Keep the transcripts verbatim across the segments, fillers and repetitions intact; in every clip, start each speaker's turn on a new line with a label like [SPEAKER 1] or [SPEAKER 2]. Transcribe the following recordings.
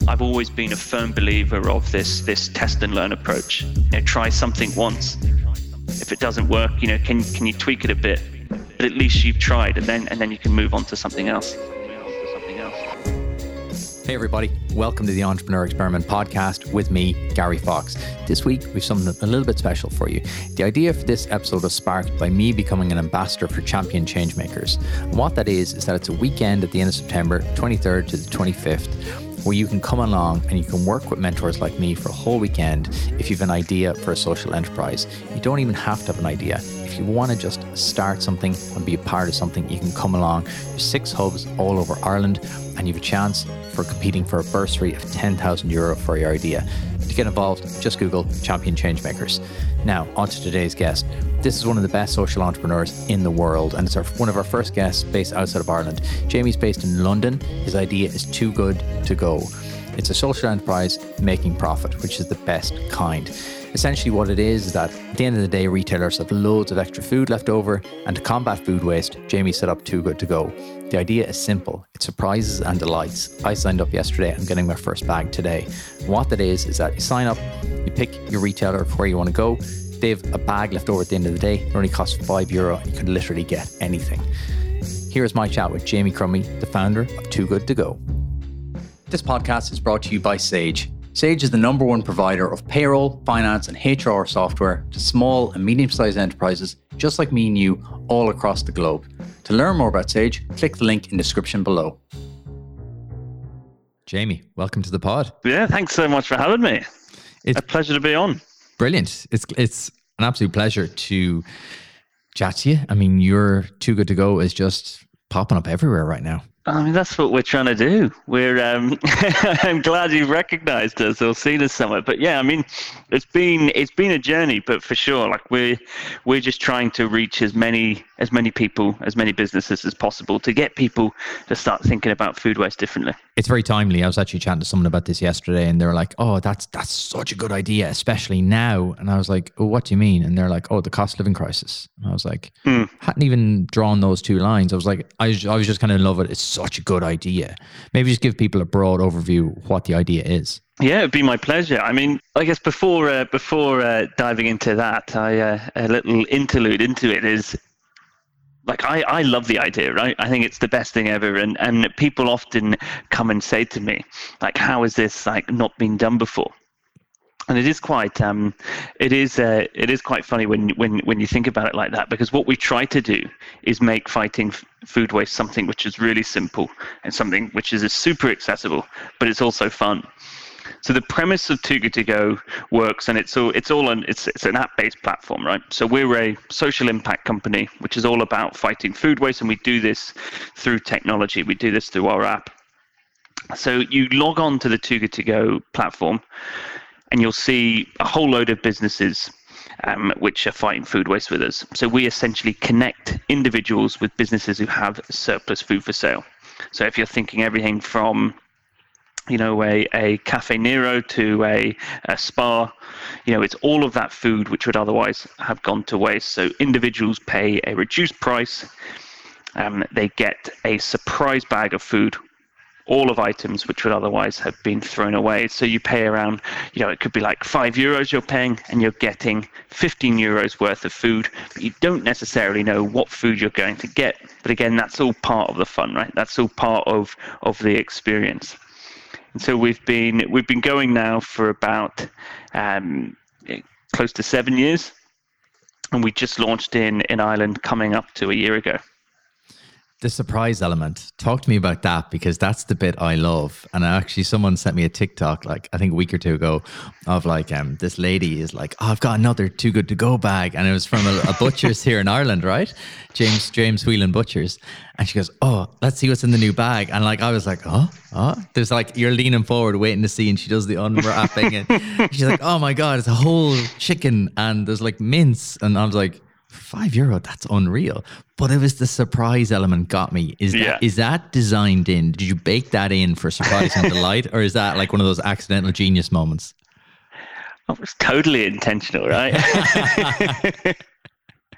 [SPEAKER 1] I've always been a firm believer of this this test and learn approach. You know, try something once. If it doesn't work, you know, can can you tweak it a bit? But at least you've tried, and then and then you can move on to something else.
[SPEAKER 2] Hey everybody, welcome to the Entrepreneur Experiment podcast with me, Gary Fox. This week we've something a little bit special for you. The idea for this episode was sparked by me becoming an ambassador for Champion Changemakers. And what that is, is that it's a weekend at the end of September, twenty-third to the twenty-fifth, where you can come along and you can work with mentors like me for a whole weekend if you've an idea for a social enterprise. You don't even have to have an idea. If you want to just start something and be a part of something, you can come along. There's six hubs all over Ireland, and you have a chance for competing for a bursary of ten thousand euro for your idea. To get involved, just Google Champion Changemakers. Now, on to today's guest. This is one of the best social entrepreneurs in the world, and it's our, one of our first guests based outside of Ireland. Jamie's based in London. His idea is Too Good To Go. It's a social enterprise making profit, which is the best kind. Essentially what it is is that at the end of the day, retailers have loads of extra food left over, and to combat food waste, Jamie set up Too Good To Go. The idea is simple. It's surprises and delights. I signed up yesterday. I'm getting my first bag today. And what that is, is that you sign up, you pick your retailer of where you want to go. They have a bag left over at the end of the day. It only costs five euro. And you can literally get anything. Here's my chat with Jamie Crummy, the founder of Too Good To Go. This podcast is brought to you by Sage. Sage is the number one provider of payroll, finance, and H R software to small and medium-sized enterprises just like me and you all across the globe. To learn more about Sage, click the link in the description below. Jamie, welcome to the pod.
[SPEAKER 1] Yeah, thanks so much for having me. It's a pleasure to be on.
[SPEAKER 2] Brilliant. It's it's an absolute pleasure to chat to you. I mean, you're Too Good To Go is just popping up everywhere right now.
[SPEAKER 1] I mean, that's what we're trying to do. We're, um, I'm glad you've recognized us or seen us somewhere. But yeah, I mean, it's been, it's been a journey, but for sure, like we're, we're just trying to reach as many, as many people, as many businesses as possible to get people to start thinking about food waste differently.
[SPEAKER 2] It's very timely. I was actually chatting to someone about this yesterday, and they were like, oh, that's, that's such a good idea, especially now. And I was like, oh, what do you mean? And they're like, oh, the cost of living crisis. And I was like, mm. hadn't even drawn those two lines. I was like, I, I was just kind of in love with it. It's such a good idea. Maybe just give people a broad overview of what the idea is.
[SPEAKER 1] Yeah, it'd be my pleasure. I mean, I guess before uh, before uh, diving into that, I uh, a little interlude into it is like I, I love the idea, right? I think it's the best thing ever, and and people often come and say to me, like, how is this like not been done before? And it is quite, um, it is, uh, it is quite funny when, when, when you think about it like that, because what we try to do is make fighting f- food waste something which is really simple and something which is super accessible, but it's also fun. So the premise of Too Good To Go works, and it's all, it's all an, it's, it's an app-based platform, right? So we're a social impact company, which is all about fighting food waste, and we do this through technology. We do this through our app. So you log on to the Too Good To Go platform, and you'll see a whole load of businesses um, which are fighting food waste with us. So we essentially connect individuals with businesses who have surplus food for sale. So if you're thinking everything from, you know, a, a Cafe Nero to a, a spa, you know, it's all of that food which would otherwise have gone to waste. So individuals pay a reduced price. Um, they get a surprise bag of food, all of items which would otherwise have been thrown away. So you pay around, you know, it could be like five euros you're paying, and you're getting fifteen euros worth of food. But you don't necessarily know what food you're going to get. But again, that's all part of the fun, right? That's all part of, of the experience. And so we've been, we've been going now for about um, close to seven years. And we just launched in, in Ireland coming up to a year ago.
[SPEAKER 2] The surprise element. Talk to me about that, because that's the bit I love. And actually someone sent me a TikTok, like I think a week or two ago, of like um this lady is like, oh, I've got another Too Good To Go bag. And it was from a, a butcher's here in Ireland, right? James James Whelan Butchers. And she goes, oh, let's see what's in the new bag. And like I was like, oh, oh. There's like, you're leaning forward waiting to see, and she does the unwrapping. And she's like, oh my God, it's a whole chicken and there's like mince. And I was like, five euro, that's unreal. But it was the surprise element got me. Is that, yeah. is that designed in? Did you bake that in for surprise and delight? Or is that like one of those accidental genius moments?
[SPEAKER 1] It was totally intentional, right?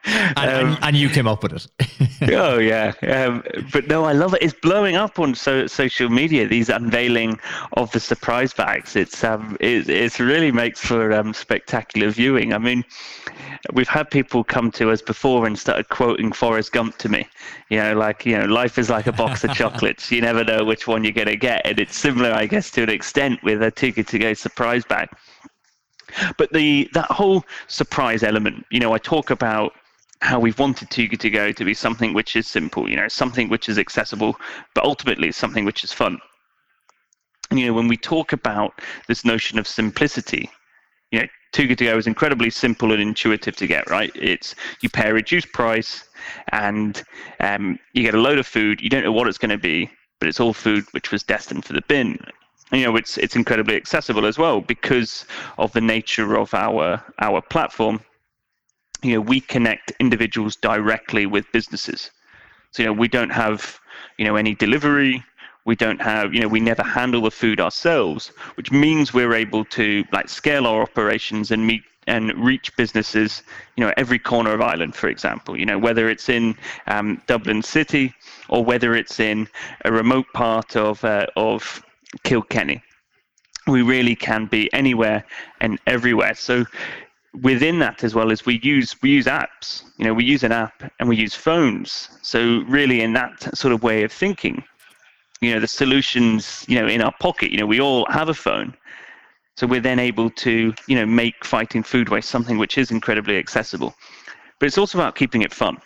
[SPEAKER 2] and, um, and, and you came up with it.
[SPEAKER 1] Oh yeah, um, but no, I love it. It's blowing up on so, social media. These unveiling of the surprise bags. It's um, it it really makes for um, spectacular viewing. I mean, we've had people come to us before and started quoting Forrest Gump to me. You know, like you know, life is like a box of chocolates. You never know which one you're gonna get, and it's similar, I guess, to an extent with a Too Good To Go surprise bag. But the that whole surprise element, you know, I talk about how we've wanted Too Good To Go to be something which is simple, you know, something which is accessible, but ultimately something which is fun. And, you know, when we talk about this notion of simplicity, you know, Too Good To Go is incredibly simple and intuitive to get, right? It's you pay a reduced price and um, you get a load of food. You don't know what it's going to be, but it's all food which was destined for the bin. You know, it's it's incredibly accessible as well because of the nature of our our platform. You know, we connect individuals directly with businesses. So, you know, we don't have, you know, any delivery. We don't have, you know, we never handle the food ourselves, which means we're able to like scale our operations and meet and reach businesses, you know, every corner of Ireland, for example, you know, whether it's in um, Dublin City or whether it's in a remote part of uh, of Kilkenny. We really can be anywhere and everywhere. So within that as well as we use we use apps, you know, we use an app and we use phones. So really in that sort of way of thinking, you know, the solutions, you know, in our pocket, you know, we all have a phone. So we're then able to, you know, make fighting food waste something which is incredibly accessible. But it's also about keeping it fun.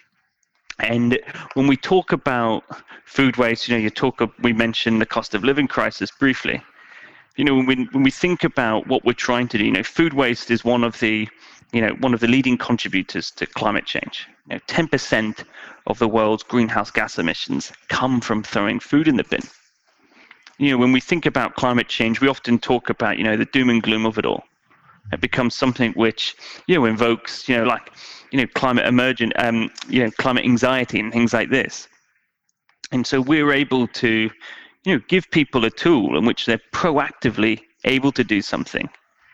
[SPEAKER 1] And when we talk about food waste, you know, you talk, we mentioned the cost of living crisis briefly. You know, when we, when we think about what we're trying to do, you know, food waste is one of the, you know, one of the leading contributors to climate change. You know, ten percent of the world's greenhouse gas emissions come from throwing food in the bin. You know, when we think about climate change, we often talk about, you know, the doom and gloom of it all. It becomes something which, you know, invokes, you know, like, you know, climate emergent, um, you know, climate anxiety and things like this. And so we're able to, you know, give people a tool in which they're proactively able to do something.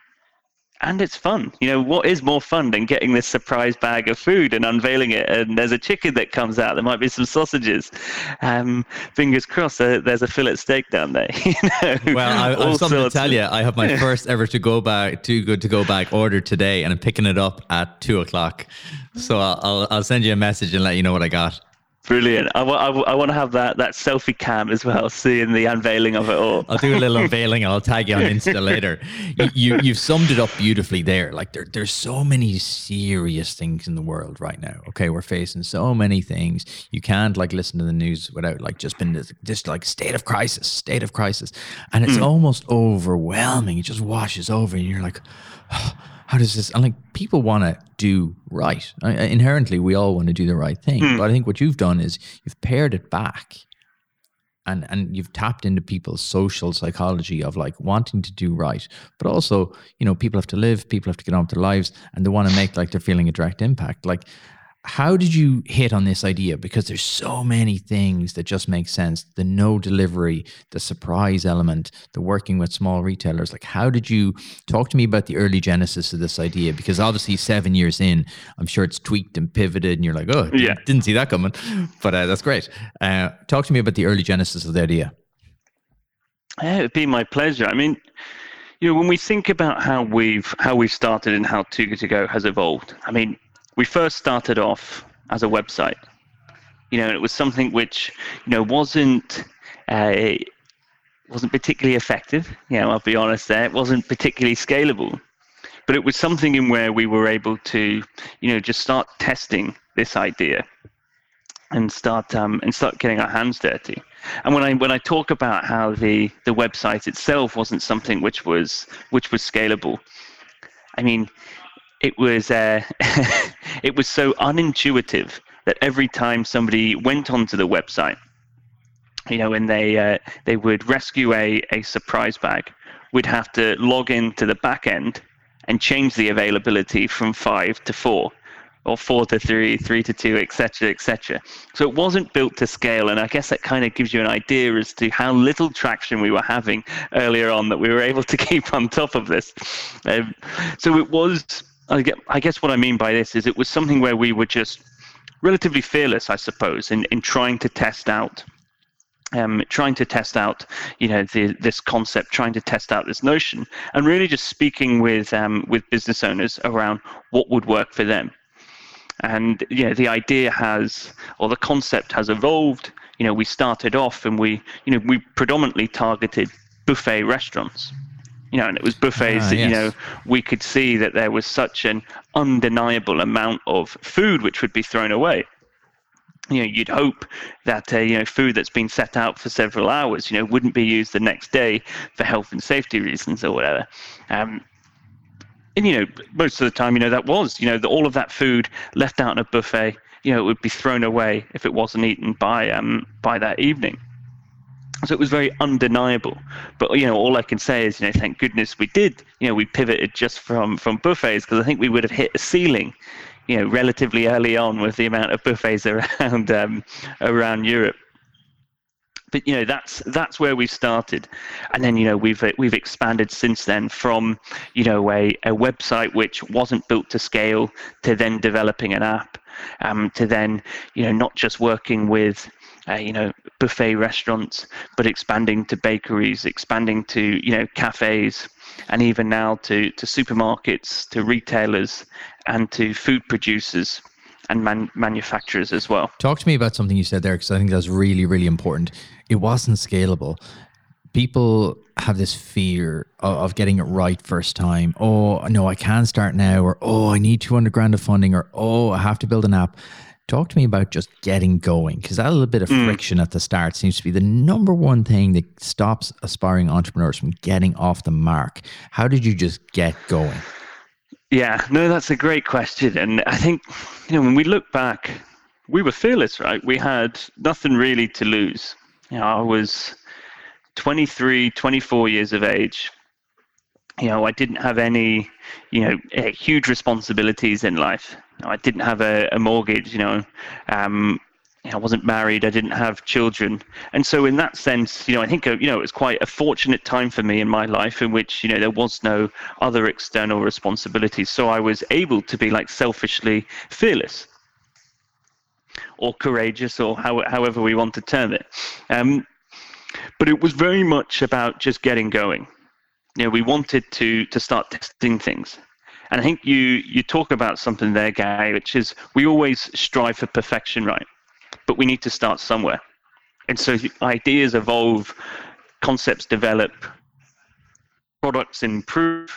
[SPEAKER 1] And it's fun. You know, what is more fun than getting this surprise bag of food and unveiling it? And there's a chicken that comes out. There might be some sausages. Um, fingers crossed, uh, there's a fillet steak down there. You know,
[SPEAKER 2] well, I, I have something to tell you. I have my first ever to go bag, Too Good To Go bag ordered today, and I'm picking it up at two o'clock. So I'll, I'll I'll send you a message and let you know what I got.
[SPEAKER 1] Brilliant. I, w- I, w- I want to have that, that selfie cam as well, seeing the unveiling of it all.
[SPEAKER 2] I'll do a little unveiling and I'll tag you on Insta later. You, you, you've summed it up beautifully there. Like there, there's so many serious things in the world right now. Okay, we're facing so many things. You can't like listen to the news without like just been this, this like state of crisis, state of crisis. And it's mm. almost overwhelming. It just washes over and you're like, oh, how does this, and like people want to do right. I, inherently, we all want to do the right thing. Mm. But I think what you've done is you've pared it back and, and you've tapped into people's social psychology of like wanting to do right. But also, you know, people have to live, people have to get on with their lives and they want to make like they're feeling a direct impact. Like, how did you hit on this idea? Because there's so many things that just make sense. The no delivery, the surprise element, the working with small retailers. Like, how did you talk to me about the early genesis of this idea? Because obviously seven years in, I'm sure it's tweaked and pivoted and you're like, oh, yeah. didn't see that coming. But uh, that's great. Uh, talk to me about the early genesis of the idea.
[SPEAKER 1] Yeah, it'd be my pleasure. I mean, you know, when we think about how we've how we've started and how Too Good To Go has evolved, I mean, we first started off as a website, you know, it was something which, you know, wasn't uh, wasn't particularly effective. You know, I'll be honest there. It wasn't particularly scalable, but it was something in where we were able to, you know, just start testing this idea and start um, and start getting our hands dirty. And when I when I talk about how the the website itself wasn't something which was which was scalable, I mean, it was uh, it was so unintuitive that every time somebody went onto the website, you know, and they uh, they would rescue a, a surprise bag, we'd have to log into the back end and change the availability from five to four, or four to three, three to two, et cetera, et cetera. So it wasn't built to scale, and I guess that kind of gives you an idea as to how little traction we were having earlier on that we were able to keep on top of this. Um, so it was. I get, I guess what I mean by this is it was something where we were just relatively fearless, I suppose, in, in trying to test out, um, trying to test out, you know, the, this concept, trying to test out this notion, and really just speaking with um, with business owners around what would work for them. And you know, the idea has, or the concept has evolved. You know, we started off and we, you know, we predominantly targeted buffet restaurants. You know, and it was buffets
[SPEAKER 2] ah,
[SPEAKER 1] that,
[SPEAKER 2] yes.
[SPEAKER 1] you know, we could see that there was such an undeniable amount of food which would be thrown away. You know, you'd hope that, uh, you know, food that's been set out for several hours, you know, wouldn't be used the next day for health and safety reasons or whatever. Um, and, you know, most of the time, you know, that was, you know, the, all of that food left out in a buffet, you know, it would be thrown away if it wasn't eaten by um, by that evening. So it was very undeniable. But, you know, all I can say is, you know, thank goodness we did, you know, we pivoted just from, from buffets, because I think we would have hit a ceiling, you know, relatively early on with the amount of buffets around um, around Europe. But, you know, that's that's where we started. And then, you know, we've we've expanded since then from, you know, a, a website which wasn't built to scale to then developing an app, um, to then, you know, not just working with Uh, you know, buffet restaurants, but expanding to bakeries, expanding to, you know, cafes, and even now to, to supermarkets, to retailers, and to food producers and man- manufacturers as well.
[SPEAKER 2] Talk to me about something you said there, because I think that's really, really important. It wasn't scalable. People have this fear of, of getting it right first time. Oh, no, I can't start now. Or, oh, I need two hundred grand of funding. Or, oh, I have to build an app. Talk to me about just getting going, because that little bit of friction mm. at the start seems to be the number one thing that stops aspiring entrepreneurs from getting off the mark. How did you just get going?
[SPEAKER 1] Yeah, no, that's a great question. And I think, you know, when we look back, we were fearless, right? We had nothing really to lose. You know, I was twenty-three, twenty-four years of age. You know, I didn't have any, you know, huge responsibilities in life. You know, I didn't have a, a mortgage, you know, um, you know, I wasn't married, I didn't have children. And so in that sense, you know, I think, you know, it was quite a fortunate time for me in my life in which, you know, there was no other external responsibilities. So I was able to be like selfishly fearless or courageous, or how, however we want to term it. Um, but it was very much about just getting going. You know, we wanted to to start testing things. And I think you you talk about something there, Gary, which is we always strive for perfection, right? But we need to start somewhere. And so ideas evolve, concepts develop, products improve,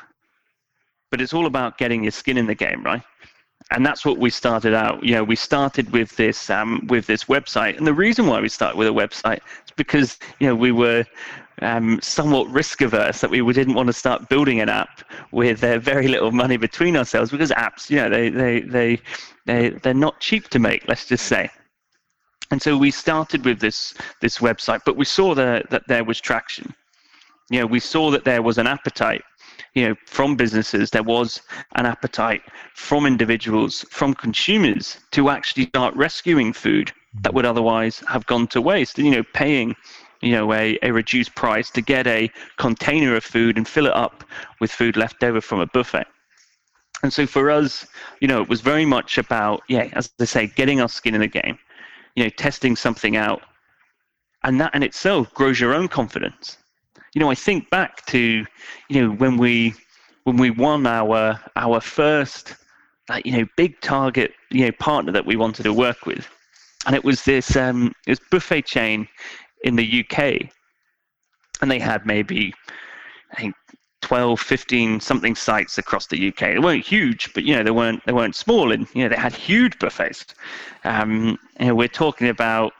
[SPEAKER 1] but it's all about getting your skin in the game, right? And that's what we started out. You know, we started with this um, with this website, and the reason why we started with a website is because, you know, we were um, somewhat risk averse, that we didn't want to start building an app with uh, very little money between ourselves, because apps, you know, they they they they they're not cheap to make, let's just say. And so we started with this this website, but we saw that that there was traction. You know, we saw that there was an appetite, you know, from businesses. There was an appetite from individuals, from consumers, to actually start rescuing food that would otherwise have gone to waste, and, you know, paying, you know, a, a reduced price to get a container of food and fill it up with food left over from a buffet. And so for us, you know, it was very much about, yeah, as I say, getting our skin in the game, you know, testing something out, and that in itself grows your own confidence. You know, I think back to, you know, when we when we won our our first, like, you know, big target, you know, partner that we wanted to work with, and it was this um, this buffet chain in the U K, and they had maybe, I think, twelve, fifteen something sites across the U K. They weren't huge, but, you know, they weren't they weren't small, and, you know, they had huge buffets. Um, you know, we're talking about,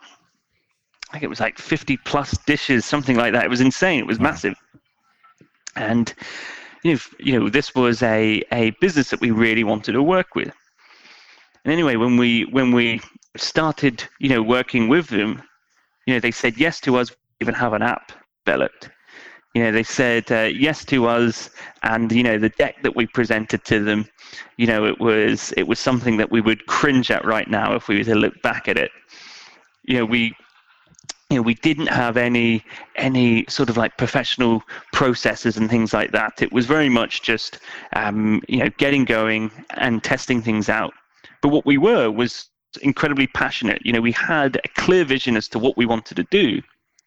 [SPEAKER 1] I think it was like fifty plus dishes, something like that. It was insane. It was wow. massive. And, you know, you know, this was a, a business that we really wanted to work with. And anyway, when we when we started, you know, working with them, you know, they said yes to us, even have an app developed. You know, they said uh, yes to us, and, you know, the deck that we presented to them, you know, it was it was something that we would cringe at right now if we were to look back at it. You know, we you know, we didn't have any any sort of like professional processes and things like that. It was very much just um, you know, getting going and testing things out. But what we were was incredibly passionate. You know, we had a clear vision as to what we wanted to do,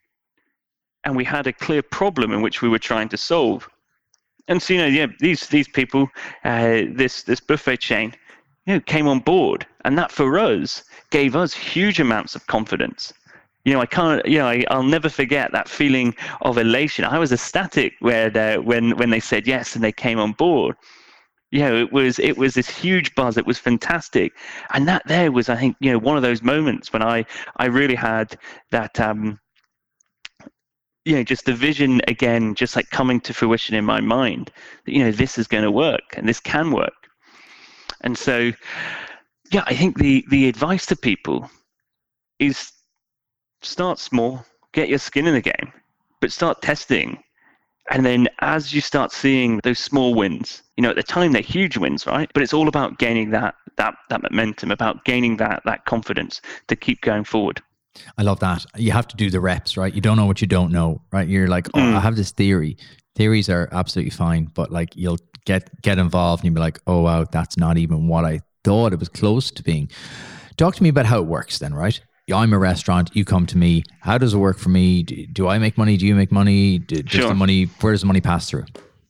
[SPEAKER 1] and we had a clear problem in which we were trying to solve. And so, you know, yeah, these these people, uh, this this buffet chain, you know, came on board, and that for us gave us huge amounts of confidence. You know, I can't, you know, I, I'll never forget that feeling of elation. I was ecstatic where they, when when they said yes and they came on board. You know, it was it was this huge buzz. It was fantastic, and that there was, I think, you know, one of those moments when I I really had that. Um, you know, just the vision again, just like coming to fruition in my mind that, you know, this is going to work and this can work. And so, yeah, I think the, the advice to people is start small, get your skin in the game, but start testing. And then as you start seeing those small wins, you know, at the time they're huge wins, right? But it's all about gaining that, that, that momentum, about gaining that, that confidence to keep going forward.
[SPEAKER 2] I love that. You have to do the reps, right? You don't know what you don't know, right? You're like, oh,
[SPEAKER 1] Mm.
[SPEAKER 2] I have this theory. Theories are absolutely fine, but like you'll get get involved and you'll be like, oh, wow, that's not even what I thought it was close to being. Talk to me about how it works then, right? I'm a restaurant, you come to me. How does it work for me? Do, do I make money? Do you make money? Do, does
[SPEAKER 1] Sure.
[SPEAKER 2] the money, where does the money pass through?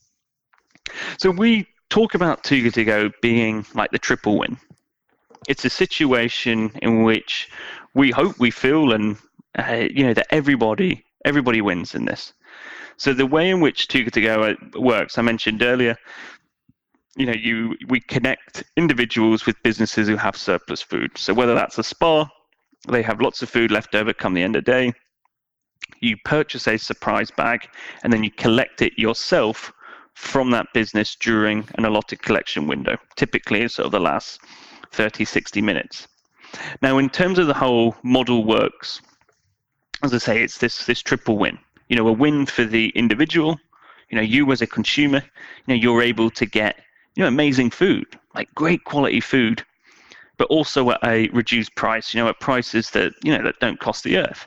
[SPEAKER 1] So we talk about Too Good To Go being like the triple win. It's a situation in which we hope, we feel, and uh, you know, that everybody everybody wins in this. So the way in which Too Good To Go works, I mentioned earlier, you know, you we connect individuals with businesses who have surplus food. So whether that's a spa, they have lots of food left over come the end of the day, you purchase a surprise bag, and then you collect it yourself from that business during an allotted collection window, typically sort of the last thirty, sixty minutes. Now, in terms of the whole model works, as I say, it's this this triple win. You know, a win for the individual. You know, you as a consumer, you know, you're able to get, you know, amazing food, like great quality food, but also at a reduced price. You know, at prices that, you know, that don't cost the earth.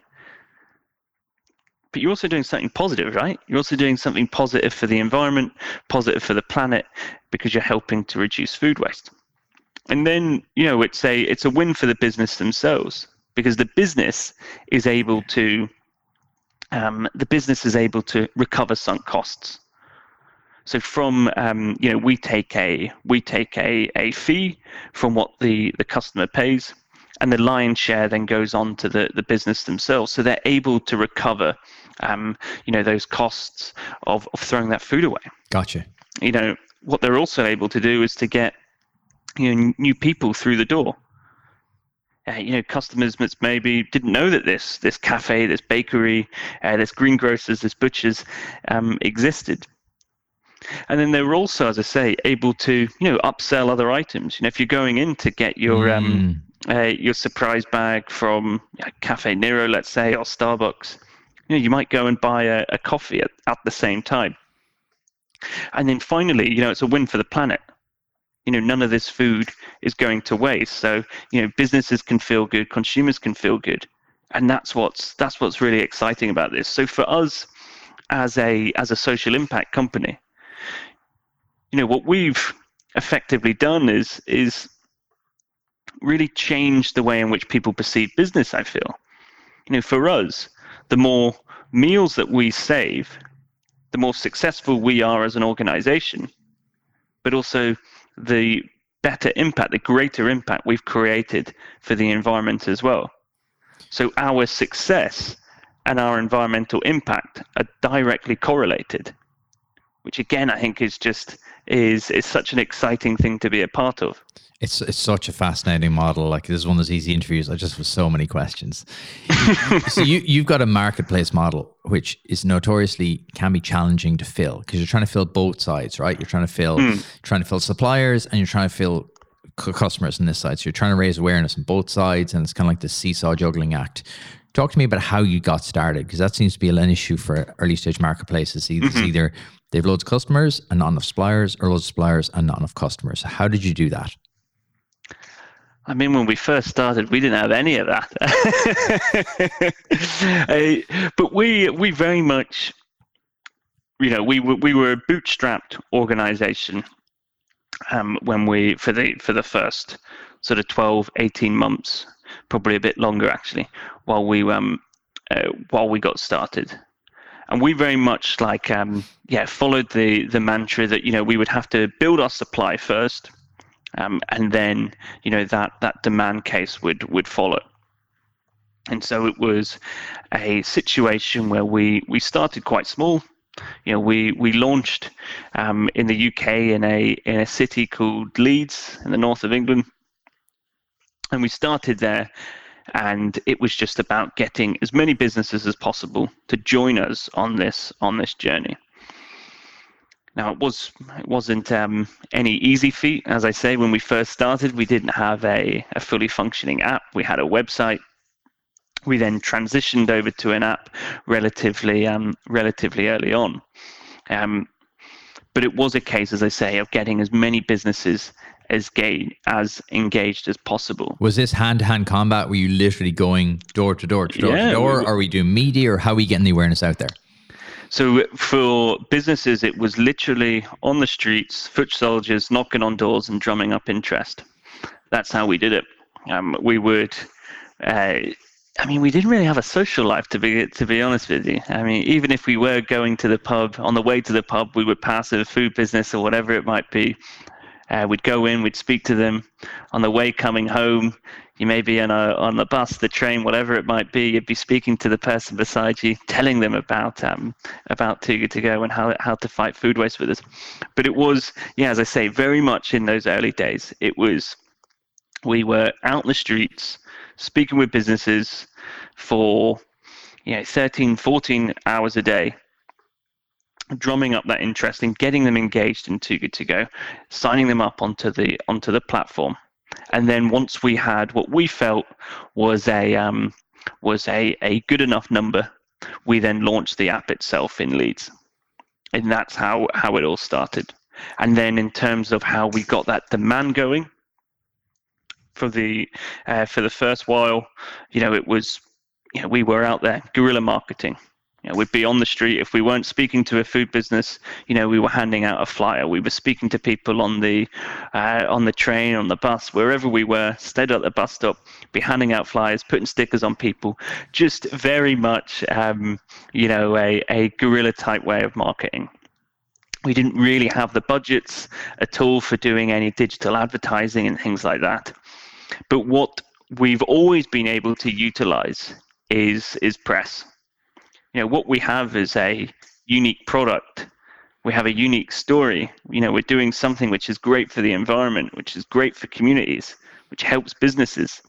[SPEAKER 1] But you're also doing something positive, right? You're also doing something positive for the environment, positive for the planet, because you're helping to reduce food waste. And then, you know, it's a it's a win for the business themselves, because the business is able to um, the business is able to recover sunk costs. So from um, you know, we take a we take a, a fee from what the, the customer pays, and the lion's share then goes on to the, the business themselves. So they're able to recover um, you know, those costs of, of throwing that food away.
[SPEAKER 2] Gotcha.
[SPEAKER 1] You know, what they're also able to do is to get, you know, new people through the door. Uh, you know, customers that maybe didn't know that this this cafe, this bakery, uh, this greengrocers, this butchers um, existed. And then they were also, as I say, able to, you know, upsell other items. You know, if you're going in to get your
[SPEAKER 2] Mm.
[SPEAKER 1] um, uh, your surprise bag from you know, Cafe Nero, let's say, or Starbucks, you know, you might go and buy a, a coffee at, at the same time. And then finally, you know, it's a win for the planet. You know, none of this food is going to waste. So, you know, businesses can feel good, consumers can feel good, and that's what's that's what's really exciting about this. So for us, as a as a social impact company, you know, what we've effectively done is is really change the way in which people perceive business. I feel, you know, for us, the more meals that we save, the more successful we are as an organization, but also the better impact, the greater impact we've created for the environment as well. So our success and our environmental impact are directly correlated, which again, I think is just is is such an exciting thing to be a part of.
[SPEAKER 2] It's it's such a fascinating model. Like, this is one of those easy interviews. I just have so many questions. So you you've got a marketplace model which is notoriously can be challenging to fill, because you're trying to fill both sides, right? You're trying to fill mm. trying to fill suppliers, and you're trying to fill c- customers on this side. So you're trying to raise awareness on both sides, and it's kind of like the seesaw juggling act. Talk to me about how you got started, because that seems to be an issue for early stage marketplaces. Either, mm-hmm. either they have loads of customers and not enough suppliers, or loads of suppliers and not enough customers. So how did you do that?
[SPEAKER 1] I mean, when we first started, we didn't have any of that. uh, but we we very much, you know, we were we were a bootstrapped organization um, when we for the for the first sort of twelve, eighteen months, probably a bit longer actually, while we um uh, while we got started. And we very much like um yeah followed the the mantra that, you know, we would have to build our supply first. Um, and then, you know, that, that demand case would, would follow. And so it was a situation where we, we started quite small. You know, we, we launched um, in the U K in a in a city called Leeds in the north of England. And we started there, and it was just about getting as many businesses as possible to join us on this on this journey. Now, it, was, it wasn't um, any easy feat. As I say, when we first started, we didn't have a, a fully functioning app. We had a website. We then transitioned over to an app relatively um, relatively early on. Um, but it was a case, as I say, of getting as many businesses as, ga- as engaged as possible.
[SPEAKER 2] Was this hand-to-hand combat? Were you literally going door to door to door
[SPEAKER 1] yeah,
[SPEAKER 2] to door?
[SPEAKER 1] We,
[SPEAKER 2] are we doing media, or how are we getting the awareness out there?
[SPEAKER 1] So for businesses, it was literally on the streets, foot soldiers knocking on doors and drumming up interest. That's how we did it. Um, we would, uh, I mean, we didn't really have a social life, to be to be honest with you. I mean, even if we were going to the pub, on the way to the pub, we would pass a food business or whatever it might be. Uh, we'd go in, we'd speak to them. On the way coming home, you may be on a on the bus, the train, whatever it might be. You'd be speaking to the person beside you, telling them about um about Too Good To Go and how how to fight food waste with us. But it was, yeah, as I say, very much in those early days. It was, we were out in the streets, speaking with businesses for, you know, thirteen, fourteen hours a day, drumming up that interest and getting them engaged in Too Good To Go, signing them up onto the onto the platform. And then once we had what we felt was a um, was a, a good enough number, we then launched the app itself in Leeds. And that's how, how it all started. And then in terms of how we got that demand going for the uh, for the first while, you know, it was, you know, we were out there, guerrilla marketing. You know, we'd be on the street. If we weren't speaking to a food business, you know, we were handing out a flyer. We were speaking to people on the uh, on the train, on the bus, wherever we were, stayed at the bus stop, be handing out flyers, putting stickers on people. Just very much, um, you know, a, a guerrilla type way of marketing. We didn't really have the budgets at all for doing any digital advertising and things like that. But what we've always been able to utilize is is press. You know, what we have is a unique product. We have a unique story. You know, we're doing something which is great for the environment, which is great for communities, which helps businesses.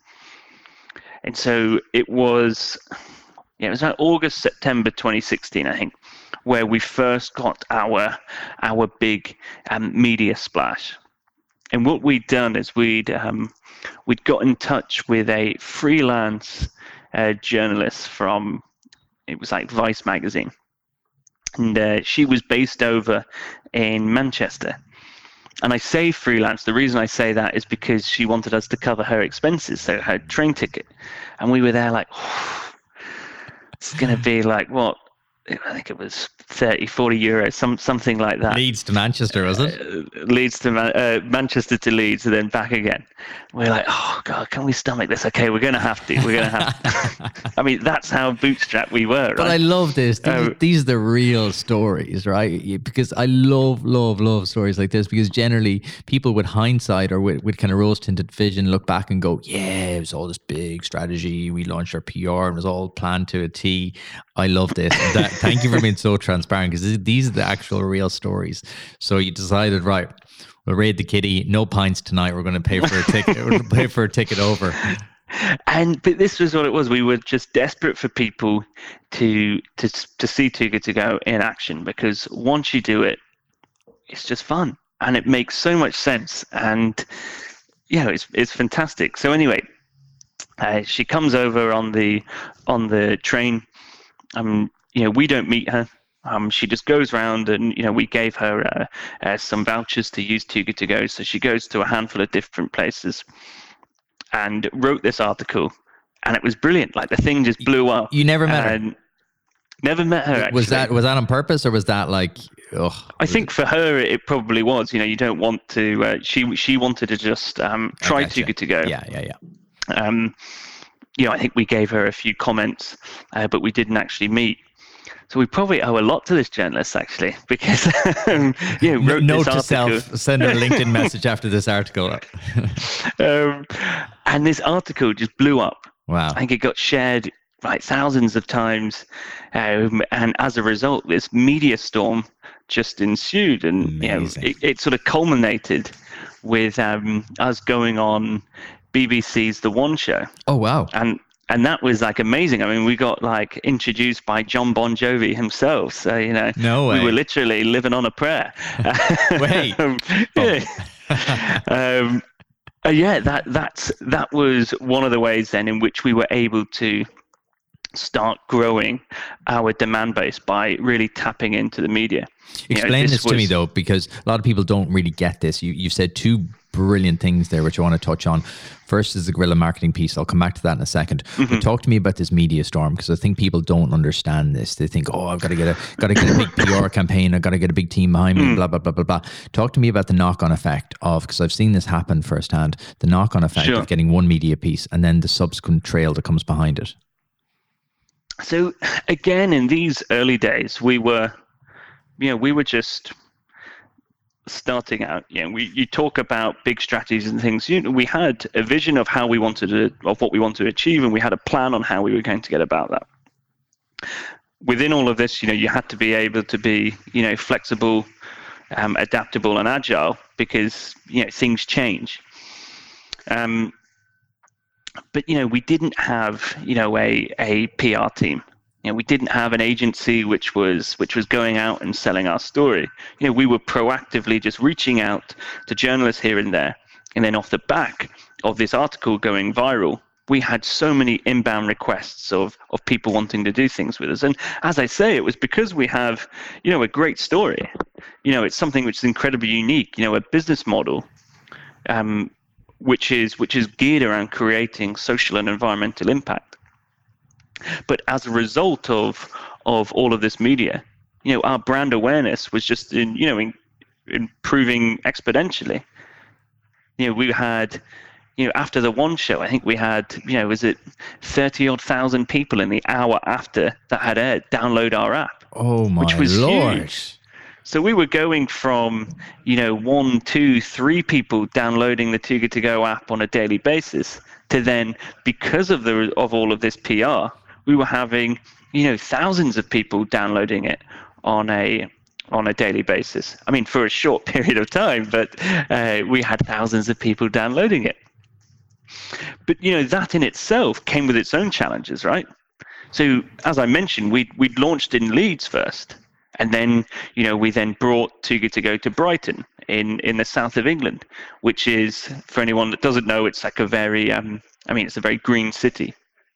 [SPEAKER 1] And so it was, yeah, it was like August, September twenty sixteen, I think, where we first got our our big um, media splash. And what we'd done is we'd um, we'd got in touch with a freelance uh, journalist from, it was like Vice magazine, and uh, she was based over in Manchester. And I say freelance, the reason I say that is because she wanted us to cover her expenses, so her train ticket. And we were there like, oh, it's going to be like, what, I think it was thirty, forty euros, some, something like that.
[SPEAKER 2] Leeds to Manchester, was it?
[SPEAKER 1] Uh, Leeds to Man- uh, Manchester to Leeds, and then back again. We're like, oh God, can we stomach this? Okay, we're going to have to. We're going to have to. I mean, that's how bootstrapped we were, right?
[SPEAKER 2] But I love this. These,
[SPEAKER 1] Um,
[SPEAKER 2] these are the real stories, right? Because I love, love, love stories like this, because generally people with hindsight or with, with kind of rose-tinted vision look back and go, yeah, it was all this big strategy. We launched our P R and it was all planned to a T. I love this. That, thank you for being so transparent, because these are the actual real stories. So you decided, right, we'll raid the kitty, no pints tonight. We're going to pay for a ticket. We're going to pay for a ticket over.
[SPEAKER 1] And but this was what it was. We were just desperate for people to to to see Too Good To Go in action, because once you do it, it's just fun and it makes so much sense. And you know, it's it's fantastic. So anyway, uh, she comes over on the on the train. Um, you know, we don't meet her. Um, she just goes around, and you know, we gave her uh, uh, some vouchers to use Too Good To Go. So she goes to a handful of different places. and wrote this article, and it was brilliant. Like the thing just blew up.
[SPEAKER 2] You never met her?
[SPEAKER 1] Never met her. Actually.
[SPEAKER 2] Was that was that on purpose, or was that like? Ugh,
[SPEAKER 1] I think for her it probably was. You know, you don't want to. Uh, she she wanted to just um, try Too Good To Go.
[SPEAKER 2] Yeah, yeah, yeah.
[SPEAKER 1] Um, you know, I think we gave her a few comments, uh, but we didn't actually meet. So we probably owe a lot to this journalist, actually, because um, you know, wrote
[SPEAKER 2] note
[SPEAKER 1] this
[SPEAKER 2] to
[SPEAKER 1] article.
[SPEAKER 2] self: send her a LinkedIn message after this article.
[SPEAKER 1] um, and this article just blew up.
[SPEAKER 2] Wow!
[SPEAKER 1] I think it got shared like thousands of times, um, and as a result, this media storm just ensued, and you know, it, it sort of culminated with um, us going on B B C's The One Show.
[SPEAKER 2] Oh wow!
[SPEAKER 1] And and that was like amazing. I mean, we got like introduced by John Bon Jovi himself. So you know,
[SPEAKER 2] no way.
[SPEAKER 1] We were literally living on a prayer.
[SPEAKER 2] Wait.
[SPEAKER 1] um, yeah. um, uh, yeah, that that's that was one of the ways then in which we were able to start growing our demand base by really tapping into the media.
[SPEAKER 2] Explain
[SPEAKER 1] you know, this,
[SPEAKER 2] this to
[SPEAKER 1] was,
[SPEAKER 2] me though, because a lot of people don't really get this. You you've said two brilliant things there, which I want to touch on. First is the guerrilla marketing piece. I'll come back to that in a second.
[SPEAKER 1] Mm-hmm.
[SPEAKER 2] But talk to me about this media storm, because I think people don't understand this. They think, oh, I've got to get a got to get a big P R campaign. I've got to get a big team behind me. Mm. Blah blah blah blah blah. Talk to me about the knock-on effect of, because I've seen this happen firsthand. The knock-on effect sure. of getting one media piece and then the subsequent trail that comes behind it.
[SPEAKER 1] So again, in these early days, we were, you know, we were just starting out. You know, we you talk about big strategies and things. You know, we had a vision of how we wanted to, of what we wanted to achieve, and we had a plan on how we were going to get about that. Within all of this, you know, you had to be able to be, you know, flexible, um, adaptable, and agile, because you know things change. Um, But, you know, we didn't have, you know, a, a P R team. You know, we didn't have an agency which was which was going out and selling our story. You know, we were proactively just reaching out to journalists here and there. And then off the back of this article going viral, we had so many inbound requests of, of people wanting to do things with us. And as I say, it was because we have, you know, a great story. You know, it's something which is incredibly unique, you know, a business model. Um, which is which is geared around creating social and environmental impact. But as a result of of all of this media, you know, our brand awareness was just in, you know, in, improving exponentially. You know, we had, you know, after the One Show, I think we had, you know, was it thirty odd thousand people in the hour after that had aired download our app?
[SPEAKER 2] Oh my
[SPEAKER 1] which was
[SPEAKER 2] Lord.
[SPEAKER 1] Huge. So we were going from, you know, one, two, three people downloading the Too Good To Go app on a daily basis to then, because of the of all of this P R, we were having, you know, thousands of people downloading it on a on a daily basis. I mean, for a short period of time, but uh, we had thousands of people downloading it. But, you know, that in itself came with its own challenges, right? So as I mentioned, we we'd launched in Leeds first. And then, you know, we then brought Too Good To Go to Brighton in, in the south of England, which is, for anyone that doesn't know, it's like a very, um, I mean, it's a very green city.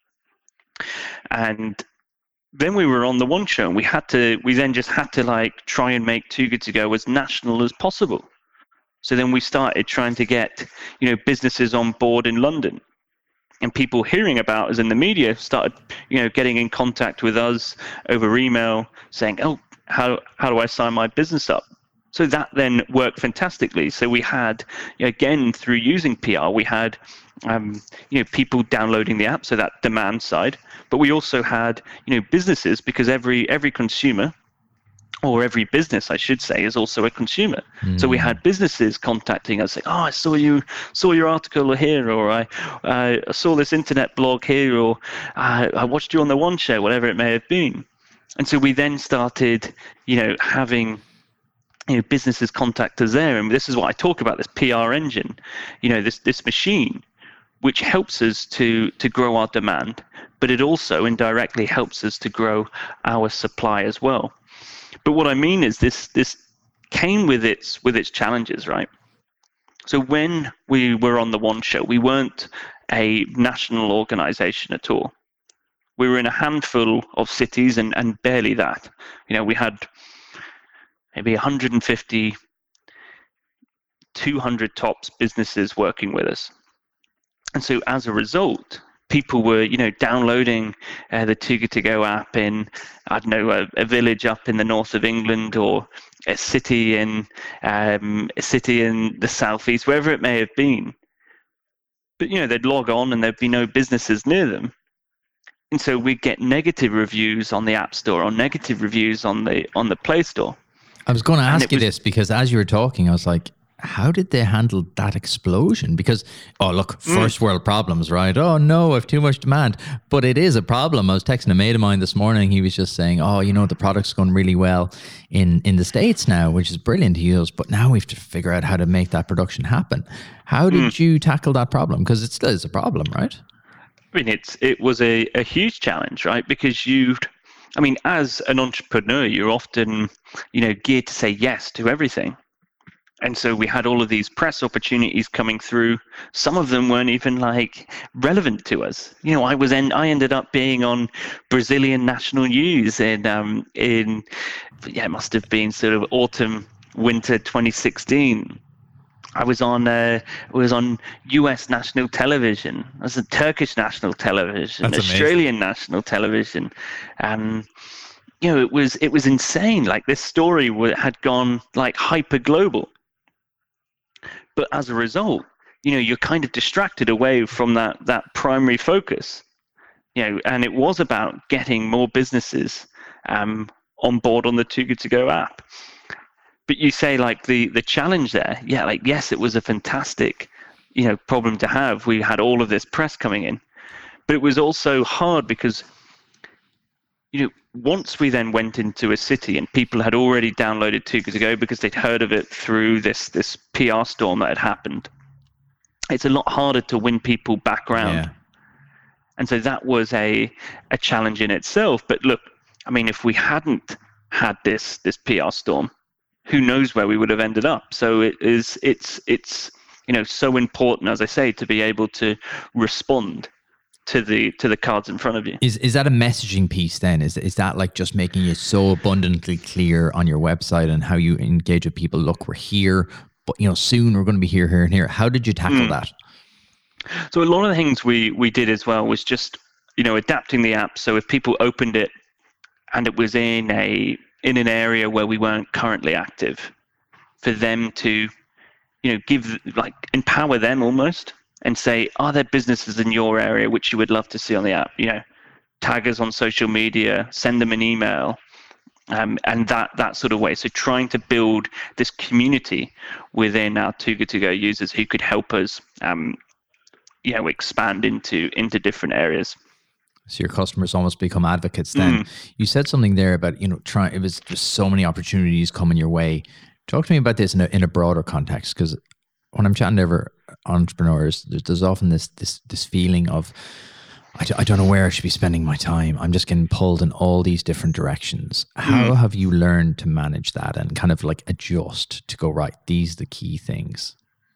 [SPEAKER 1] And then we were on the One Show, and we had to, we then just had to like try and make Too Good To Go as national as possible. So then we started trying to get, you know, businesses on board in London. And people hearing about us in the media started, you know, getting in contact with us over email saying, oh, how how do I sign my business up? So that then worked fantastically. So we had, you know, again, through using P R, we had, um, you know, people downloading the app, so that demand side. But we also had, you know, businesses, because every every consumer, or every business, I should say, is also a consumer. Mm. So we had businesses contacting us saying, oh, I saw you, saw your article here, or I uh, saw this internet blog here, or uh, I watched you on the One Show, whatever it may have been. And so we then started, you know, having, you know, businesses contact us there. And this is what I talk about, this P R engine, you know, this this machine, which helps us to to grow our demand, but it also indirectly helps us to grow our supply as well. But what I mean is this this came with its with its challenges, right? So when we were on the One Show, we weren't a national organization at all. We were in a handful of cities, and, and barely that. You know, we had maybe one hundred fifty, two hundred tops businesses working with us. And so as a result, people were, you know, downloading uh, the Too Good To Go app in, I don't know, a, a village up in the north of England, or a city in um, a city in the southeast, wherever it may have been. But, you know, they'd log on and there'd be no businesses near them. And so we'd get negative reviews on the App Store, or negative reviews on the on the Play Store.
[SPEAKER 2] I was going to ask you
[SPEAKER 1] was,
[SPEAKER 2] this because as you were talking, I was like, how did they handle that explosion? Because, oh, look, first mm. world problems, right? Oh, no, I have too much demand. But it is a problem. I was texting a mate of mine this morning. He was just saying, oh, you know, the product's going really well in, in the States now, which is brilliant to use. But now we have to figure out how to make that production happen. How did mm. you tackle that problem? Because it still is a problem, right?
[SPEAKER 1] I mean, it's it was a, a huge challenge, right? Because you, I mean, as an entrepreneur, you're often, you know, geared to say yes to everything. And so we had all of these press opportunities coming through. Some of them weren't even like relevant to us. You know, I was en- I ended up being on Brazilian national news in um in yeah, it must have been sort of autumn winter twenty sixteen. I was on uh, I was on U S national television. I was on Turkish national television,
[SPEAKER 2] That's
[SPEAKER 1] Australian
[SPEAKER 2] amazing.
[SPEAKER 1] national television, and you know, it was it was insane. Like, this story w- had gone like hyper global. But as a result, you know, you're kind of distracted away from that that primary focus, you know, and it was about getting more businesses um, on board on the Too Good To Go app. But you say, like, the the challenge there, yeah, like, yes, it was a fantastic, you know, problem to have. We had all of this press coming in, but it was also hard because, you know, once we then went into a city and people had already downloaded Too Good To Go because they'd heard of it through this this P R storm that had happened, it's a lot harder to win people back around.
[SPEAKER 2] Yeah.
[SPEAKER 1] And so that was a a challenge in itself. But look, I mean, if we hadn't had this this P R storm, who knows where we would have ended up? So it is it's it's you know, so important, as I say, to be able to respond to the to the cards in front of you.
[SPEAKER 2] Is is that a messaging piece then? Is is that like just making it so abundantly clear on your website and how you engage with people? Look, we're here, but you know, soon we're going to be here, here, and here. How did you tackle mm. that?
[SPEAKER 1] So a lot of the things we we did as well was just, you know, adapting the app. So if people opened it and it was in a in an area where we weren't currently active, for them to, you know, give, like, empower them almost, and say, are there businesses in your area which you would love to see on the app? You know, tag us on social media, send them an email, um, and that that sort of way. So trying to build this community within our Too Good To Go users who could help us, um, you know, expand into into different areas.
[SPEAKER 2] So your customers almost become advocates then. Mm. You said something there about, you know, trying, it was just so many opportunities coming your way. Talk to me about this in a, in a broader context, because when I'm chatting to other entrepreneurs, there's, there's often this this this feeling of, I, I don't know where I should be spending my time. I'm just getting pulled in all these different directions. How mm. have you learned to manage that and kind of like adjust to go, right, these are the key things?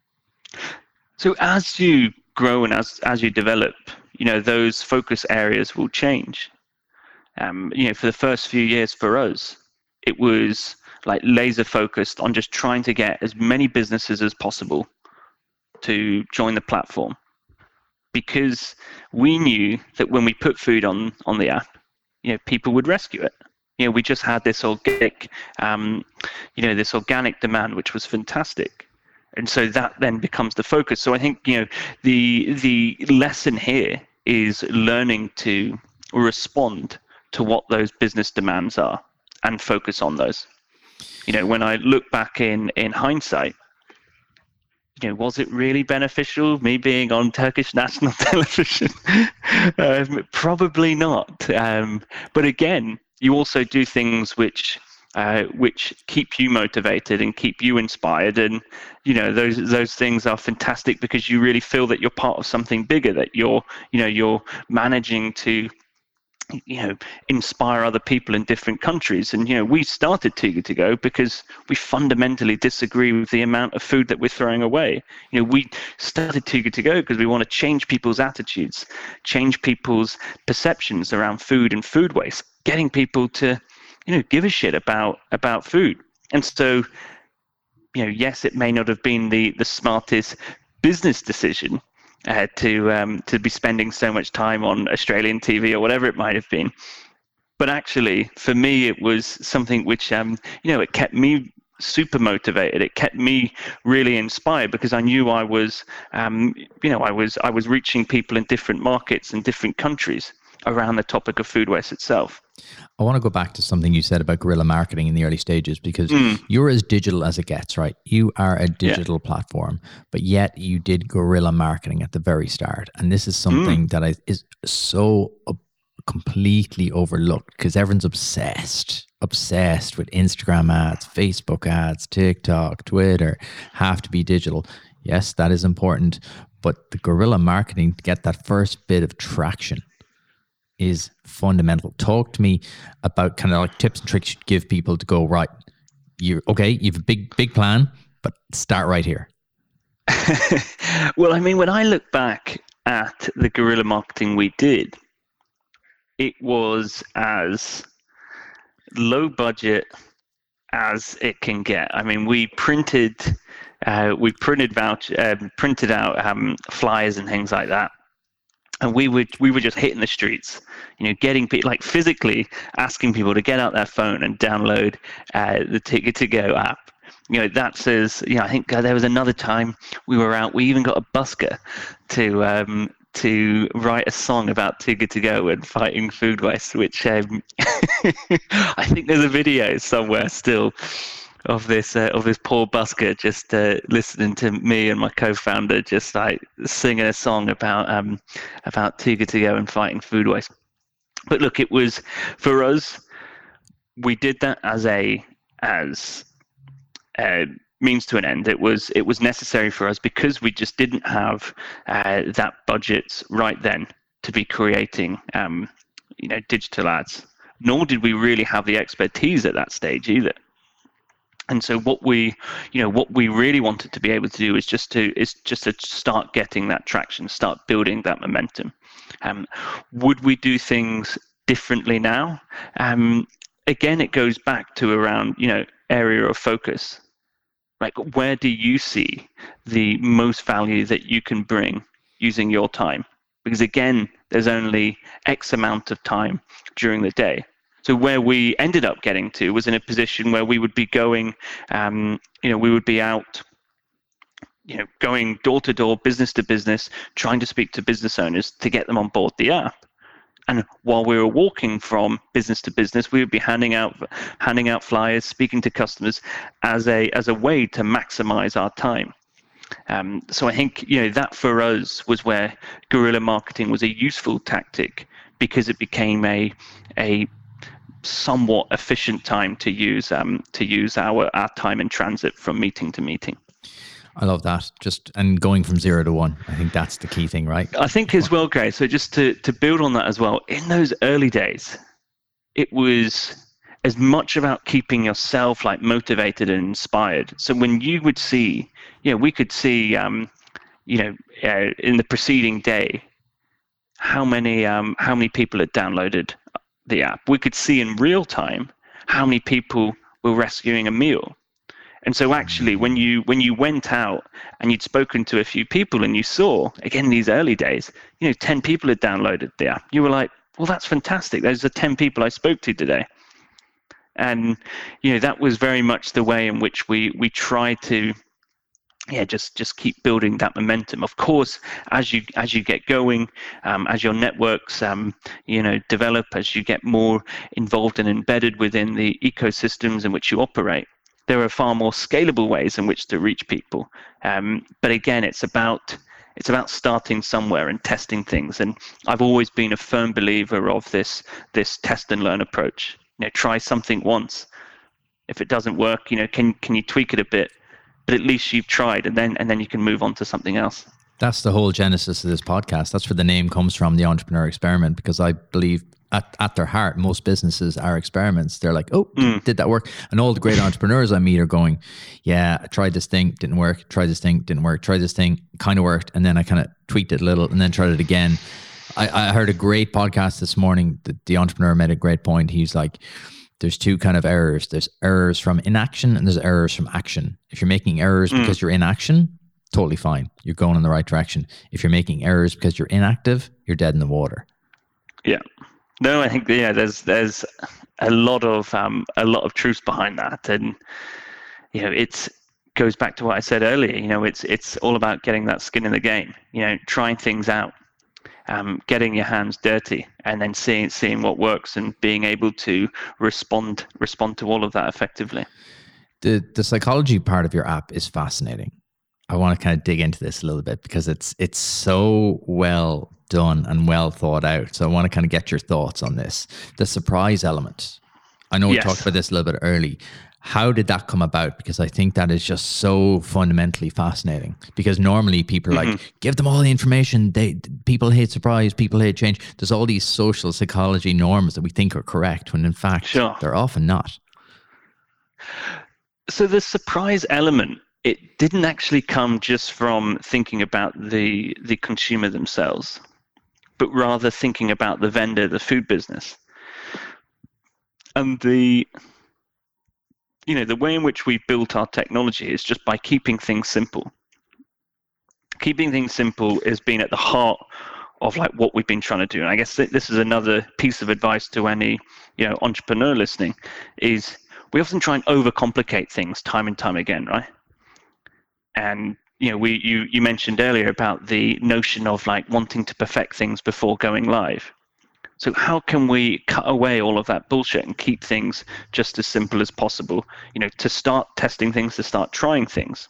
[SPEAKER 1] So as you grow and as as you develop, you know, those focus areas will change. Um, you know, for the first few years for us, it was like laser focused on just trying to get as many businesses as possible to join the platform, because we knew that when we put food on on the app, you know, people would rescue it. You know, we just had this organic, um, you know, this organic demand, which was fantastic. And so that then becomes the focus. So I think, you know, the the lesson here is learning to respond to what those business demands are and focus on those. You know, when I look back in, in hindsight, you know, was it really beneficial, me being on Turkish national television? um, probably not. Um, but again, you also do things which uh, which keep you motivated and keep you inspired. And, you know, those those things are fantastic because you really feel that you're part of something bigger, that you're, you know, you're managing to, you know, inspire other people in different countries. And, you know, we started Too Good To Go because we fundamentally disagree with the amount of food that we're throwing away. You know, we started Too Good To Go because we want to change people's attitudes, change people's perceptions around food and food waste, getting people to, you know, give a shit about about food. And so, you know, yes, it may not have been the the smartest business decision, uh, to um, to be spending so much time on Australian T V or whatever it might have been. But actually, for me, it was something which, um, you know, it kept me super motivated. It kept me really inspired because I knew I was, um, you know, I was I was reaching people in different markets and different countries around the topic of food waste itself.
[SPEAKER 2] I want to go back to something you said about guerrilla marketing in the early stages, because mm. you're as digital as it gets, right? You are a digital yeah. platform, but yet you did guerrilla marketing at the very start. And this is something mm. that I, is so completely overlooked because everyone's obsessed, obsessed with Instagram ads, Facebook ads, TikTok, Twitter, have to be digital. Yes, that is important. But the guerrilla marketing to get that first bit of traction is fundamental. Talk to me about kind of like tips and tricks you give people to go, right, you're okay, you have a big, big plan, but start right here.
[SPEAKER 1] Well, I mean, when I look back at the guerrilla marketing we did, it was as low budget as it can get. I mean, we printed, uh, we printed vouch, uh, printed out um, flyers and things like that. And we would we were just hitting the streets, you know, getting people, like physically asking people to get out their phone and download uh, the Ticket to Go app. You know, that says, you know, I think uh, there was another time we were out, we even got a busker to um, to write a song about Ticket to Go and fighting food waste, which um, I think there's a video somewhere still of this uh, of this poor busker just uh, listening to me and my co-founder just like singing a song about um about Ticket to Go and fighting food waste. But look, it was, for us, we did that as a as a means to an end. It was it was necessary for us because we just didn't have uh, that budget right then to be creating um you know digital ads, nor did we really have the expertise at that stage either. And so what we, you know, what we really wanted to be able to do is just to is just to start getting that traction, start building that momentum. Um, would we do things differently now? Um, again, it goes back to around, you know, area of focus. Like, where do you see the most value that you can bring using your time? Because again, there's only X amount of time during the day. So where we ended up getting to was in a position where we would be going, um, you know, we would be out, you know, going door to door, business to business, trying to speak to business owners to get them on board the app. And while we were walking from business to business, we would be handing out, handing out flyers, speaking to customers as a as a way to maximize our time. Um, so I think, you know, that for us was where guerrilla marketing was a useful tactic, because it became a a somewhat efficient time to use um to use our our time in transit from meeting to meeting.
[SPEAKER 2] I love that. Just and going from zero to one. I think that's the key thing, right?
[SPEAKER 1] I think as well, Gray. So just to to build on that as well, in those early days, it was as much about keeping yourself like motivated and inspired. So when you would see, you know, we could see, um, you know, uh, in the preceding day, how many um how many people had downloaded the app. We could see in real time how many people were rescuing a meal. And so actually when you when you went out and you'd spoken to a few people and you saw, again, these early days, you know, ten people had downloaded the app, you were like, well, that's fantastic. Those are ten people I spoke to today. And, you know, that was very much the way in which we we tried to yeah, just just keep building that momentum. Of course, as you as you get going, um, as your networks, um, you know, develop, as you get more involved and embedded within the ecosystems in which you operate, there are far more scalable ways in which to reach people. Um, but again, it's about it's about starting somewhere and testing things. And I've always been a firm believer of this this test and learn approach. You know, try something once. If it doesn't work, you know, can can you tweak it a bit? But at least you've tried, and then and then you can move on to something else.
[SPEAKER 2] That's the whole genesis of this podcast. That's where the name comes from, the Entrepreneur Experiment, because I believe at, at their heart, most businesses are experiments. They're like, oh, mm. did that work? And all the great entrepreneurs I meet are going, yeah, I tried this thing, didn't work. Tried this thing, didn't work. Tried this thing, kind of worked. And then I kind of tweaked it a little and then tried it again. I, I heard a great podcast this morning. The, the entrepreneur made a great point. He's like, there's two kind of errors. There's errors from inaction and there's errors from action. If you're making errors mm. because you're in action, totally fine. You're going in the right direction. If you're making errors because you're inactive, you're dead in the water.
[SPEAKER 1] Yeah. No, I think yeah, there's there's a lot of um a lot of truth behind that, and you know, it's goes back to what I said earlier. You know, it's it's all about getting that skin in the game. You know, trying things out, um, getting your hands dirty, and then seeing seeing what works, and being able to respond respond to all of that effectively.
[SPEAKER 2] The the psychology part of your app is fascinating. I want to kind of dig into this a little bit because it's it's so well done and well thought out. So I want to kind of get your thoughts on this. The surprise element. I know we yes. talked about this a little bit early. How did that come about? Because I think that is just so fundamentally fascinating. Because normally people are mm-hmm. like, give them all the information. They people hate surprise, people hate change. There's all these social psychology norms that we think are correct when in fact sure. they're often not.
[SPEAKER 1] So the surprise element, it didn't actually come just from thinking about the the consumer themselves, but rather thinking about the vendor, the food business. And the, you know, the way in which we built our technology is just by keeping things simple. Keeping things simple has been at the heart of like what we've been trying to do. And I guess this is another piece of advice to any, you know, entrepreneur listening, is we often try and overcomplicate things time and time again, right? And you know, we you you mentioned earlier about the notion of like wanting to perfect things before going live. So how can we cut away all of that bullshit and keep things just as simple as possible? You know, to start testing things, to start trying things.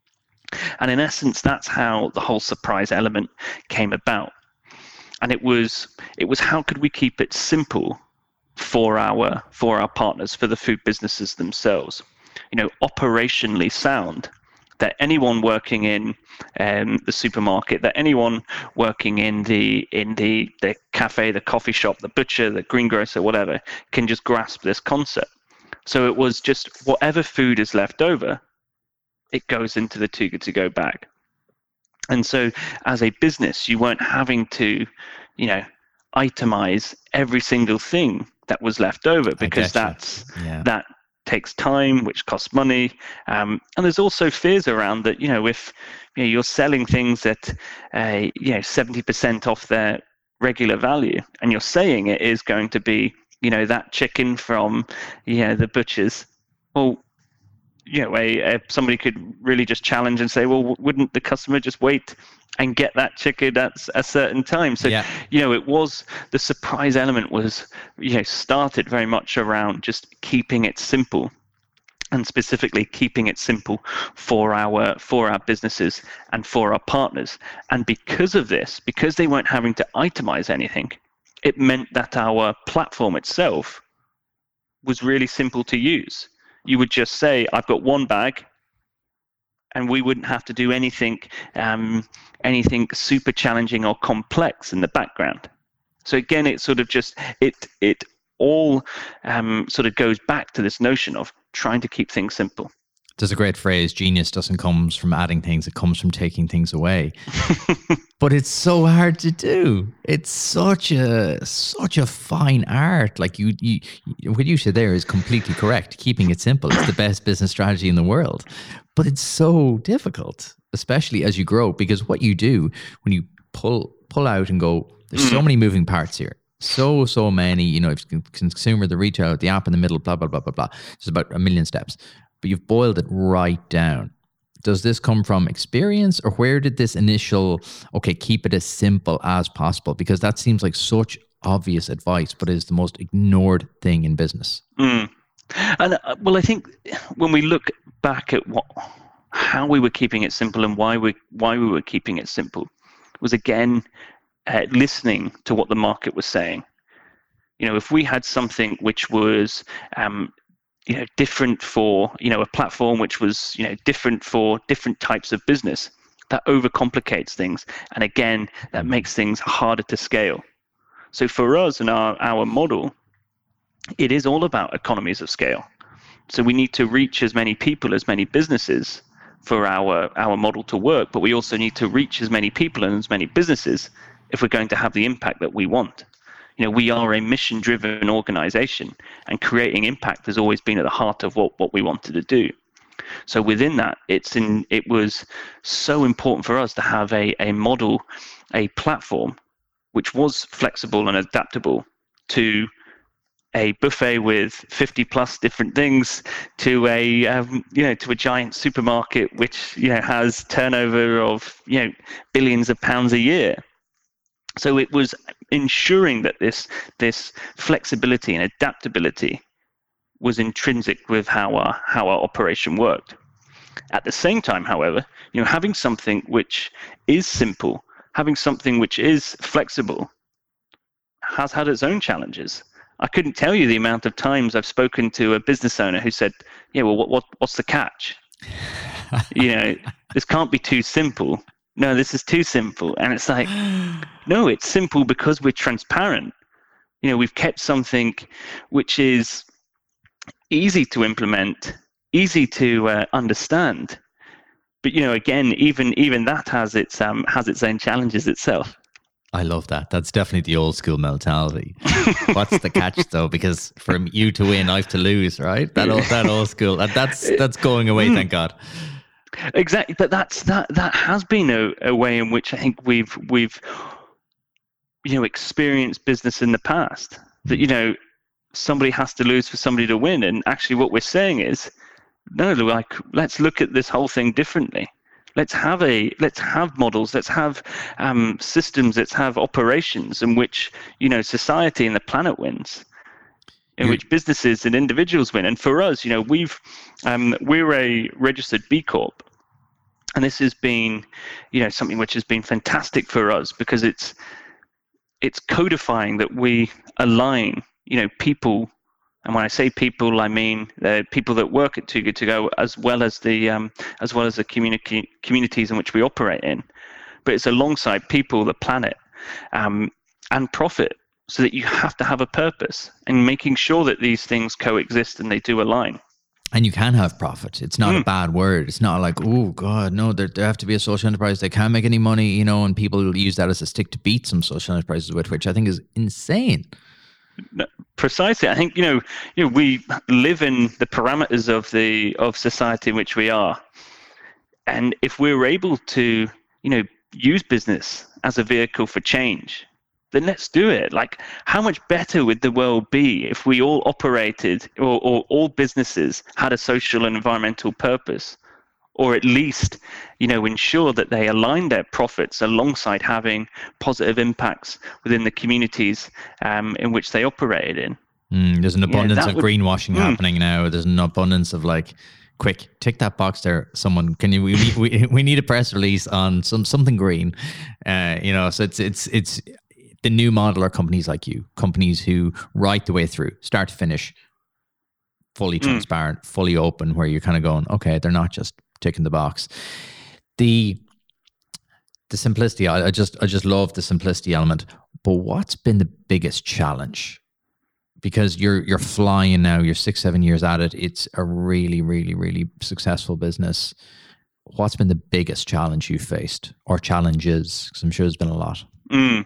[SPEAKER 1] And in essence, that's how the whole surprise element came about. And it was it was how could we keep it simple for our for our partners, for the food businesses themselves? You know, operationally sound, that anyone working in um, the supermarket, that anyone working in the in the, the cafe, the coffee shop, the butcher, the greengrocer, whatever, can just grasp this concept. So it was just whatever food is left over, it goes into the Too Good To Go bag. And so as a business, you weren't having to, you know, itemize every single thing that was left over, because that's yeah. that takes time, which costs money, um, and there's also fears around that. You know, if you know, you're selling things at uh, you know seventy percent off their regular value, and you're saying it is going to be, you know, that chicken from, you know, the butchers, well, you know, a, a, somebody could really just challenge and say, well, wouldn't the customer just wait and get that chicken at a certain time? So, yeah. you know, it was, the surprise element was, you know, started very much around just keeping it simple, and specifically keeping it simple for our for our businesses and for our partners. And because of this, because they weren't having to itemize anything, it meant that our platform itself was really simple to use. You would just say, I've got one bag, and we wouldn't have to do anything um, anything super challenging or complex in the background. So again, it sort of just, it it all um, sort of goes back to this notion of trying to keep things simple.
[SPEAKER 2] There's a great phrase, genius doesn't come from adding things, it comes from taking things away. But it's so hard to do. It's such a such a fine art. Like you, you, what you said there is completely correct. Keeping it simple is the best business strategy in the world. But it's so difficult, especially as you grow, because what you do when you pull pull out and go, there's mm. so many moving parts here. So, so many, you know, if the consumer, the retailer, the app in the middle, blah, blah, blah, blah, blah. It's about a million steps. But you've boiled it right down. Does this come from experience, or where did this initial, okay, keep it as simple as possible? Because that seems like such obvious advice, but is the most ignored thing in business.
[SPEAKER 1] Mm. And uh, well, I think when we look back at what, how we were keeping it simple and why we why we were keeping it simple, was again uh, listening to what the market was saying. You know, if we had something which was um, you know, different for, you know, a platform which was, you know, different for different types of business, that overcomplicates things. And again, that makes things harder to scale. So for us and our, our model, it is all about economies of scale. So we need to reach as many people, as many businesses for our, our model to work, but we also need to reach as many people and as many businesses if we're going to have the impact that we want. You know, we are a mission-driven organization, and creating impact has always been at the heart of what, what we wanted to do. So within that, it's in it was so important for us to have a a model, a platform, which was flexible and adaptable to a buffet with fifty plus different things, to a um, you know to a giant supermarket which you know has turnover of you know billions of pounds a year. So it was ensuring that this this flexibility and adaptability was intrinsic with how our how our operation worked. At the same time, however, you know having something which is simple, having something which is flexible, has had its own challenges. I couldn't tell you the amount of times I've spoken to a business owner who said, yeah, well, what, what what's the catch? you know, this can't be too simple. No, this is too simple. And it's like, no, it's simple because we're transparent. You know, we've kept something which is easy to implement, easy to uh, understand. But, you know, again, even even that has its um, has its own challenges itself.
[SPEAKER 2] I love that. That's definitely the old school mentality. What's the catch though? Because for you to win, I have to lose, right? That old, that old school. That, that's that's going away, thank God.
[SPEAKER 1] Exactly, but that's that that has been a, a way in which I think we've we've you know experienced business in the past. That you know somebody has to lose for somebody to win, and actually what we're saying is, no, like let's look at this whole thing differently. Let's have a let's have models. Let's have um, systems. Let's have operations in which you know society and the planet wins, in You're... which businesses and individuals win. And for us, you know, we've um, we're a registered B Corp, and this has been you know something which has been fantastic for us because it's it's codifying that we align you know people. And when I say people, I mean the people that work at Too Good To Go, as well as the um, as well as the community communities in which we operate in. But it's alongside people, the planet, um, and profit, so that you have to have a purpose, and making sure that these things coexist and they do align.
[SPEAKER 2] And you can have profit. It's not mm. a bad word. It's not like, oh God, no, there, there have to be a social enterprise. They can't make any money, you know, and people use that as a stick to beat some social enterprises with, which I think is insane.
[SPEAKER 1] No, precisely. I think you know, you know, we live in the parameters of the of society in which we are, and if we're able to, you know, use business as a vehicle for change, then let's do it. Like, how much better would the world be if we all operated, or, or all businesses had a social and environmental purpose? Or at least, you know, ensure that they align their profits alongside having positive impacts within the communities um, in which they operated in.
[SPEAKER 2] Mm, there's an abundance
[SPEAKER 1] yeah,
[SPEAKER 2] of
[SPEAKER 1] would,
[SPEAKER 2] greenwashing mm. happening now. There's an abundance of like, quick, tick that box there. Someone, can you? We we, we need a press release on some something green. Uh, you know, so it's it's it's the new model are companies like you, companies who right the way through, start to finish, fully transparent, mm. fully open, where you're kind of going, okay, they're not just ticking the box. The the simplicity, I, I just I just love the simplicity element. But what's been the biggest challenge? Because you're you're flying now, you're six, seven years at it. It's a really, really, really successful business. What's been the biggest challenge you faced, or challenges? Because I'm sure there's been a lot.
[SPEAKER 1] Mm.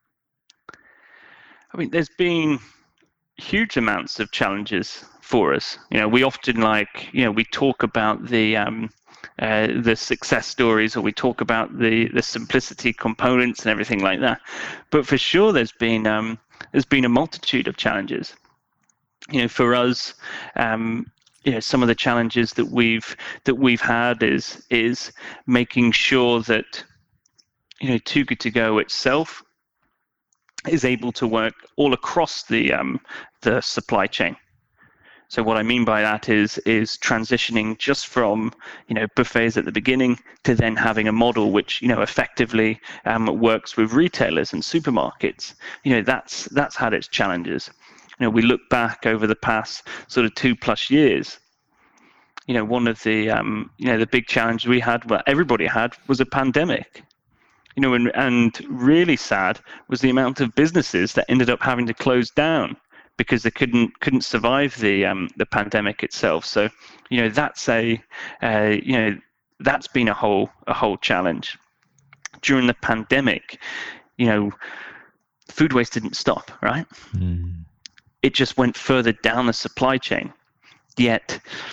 [SPEAKER 1] I mean, there's been huge amounts of challenges for us. You know, we often like, you know, we talk about the um, uh, the success stories, or we talk about the the simplicity components and everything like that. But for sure, there's been um, there's been a multitude of challenges. You know, for us, um, you know, some of the challenges that we've that we've had is is making sure that you know Too Good To Go itself is able to work all across the um, the supply chain. So what I mean by that is is transitioning just from you know buffets at the beginning to then having a model which you know effectively um, works with retailers and supermarkets. You know that's that's had its challenges. You know we look back over the past sort of two plus years. You know one of the um, you know the big challenges we had, well everybody had, was a pandemic. You know and and really sad was the amount of businesses that ended up having to close down, because they couldn't couldn't survive the um, the pandemic itself. So, you know, that's a uh, you know that's been a whole a whole challenge. During the pandemic, you know, food waste didn't stop, right? Mm. It just went further down the supply chain. Yet,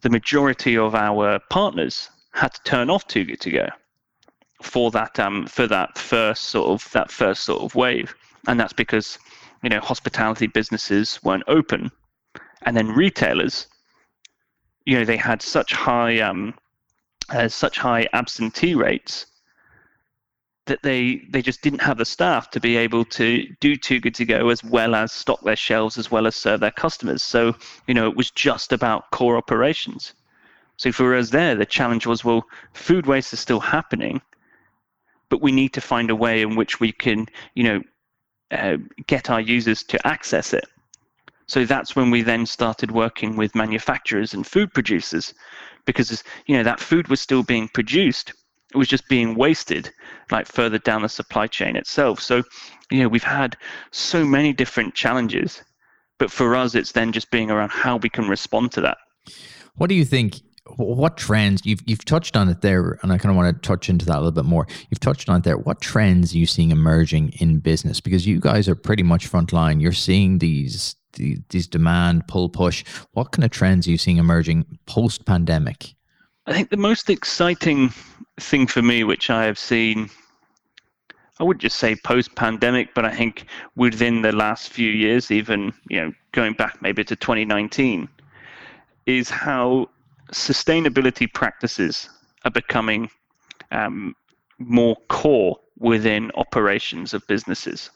[SPEAKER 1] the majority of our partners had to turn off Too Good To Go for that um, for that first sort of that first sort of wave, and that's because you know hospitality businesses weren't open, and then retailers, you know, they had such high um, uh, such high absentee rates that they they just didn't have the staff to be able to do Too Good To Go as well as stock their shelves as well as serve their customers. So you know it was just about core operations. So for us there, the challenge was, well, food waste is still happening, but we need to find a way in which we can, you know, uh, get our users to access it. So that's when we then started working with manufacturers and food producers, because, you know, that food was still being produced. It was just being wasted, like further down the supply chain itself. So, you know, we've had so many different challenges, but for us, it's then just being around how we can respond to that.
[SPEAKER 2] What do you think? What trends, you've you've touched on it there, and I kind of want to touch into that a little bit more. You've touched on it there. What trends are you seeing emerging in business? Because you guys are pretty much frontline. You're seeing these, these, these demand, pull, push. What kind of trends are you seeing emerging post-pandemic?
[SPEAKER 1] I think the most exciting thing for me, which I have seen, I would just say post-pandemic, but I think within the last few years, even you know going back maybe to twenty nineteen, is how sustainability practices are becoming um, more core within operations of businesses.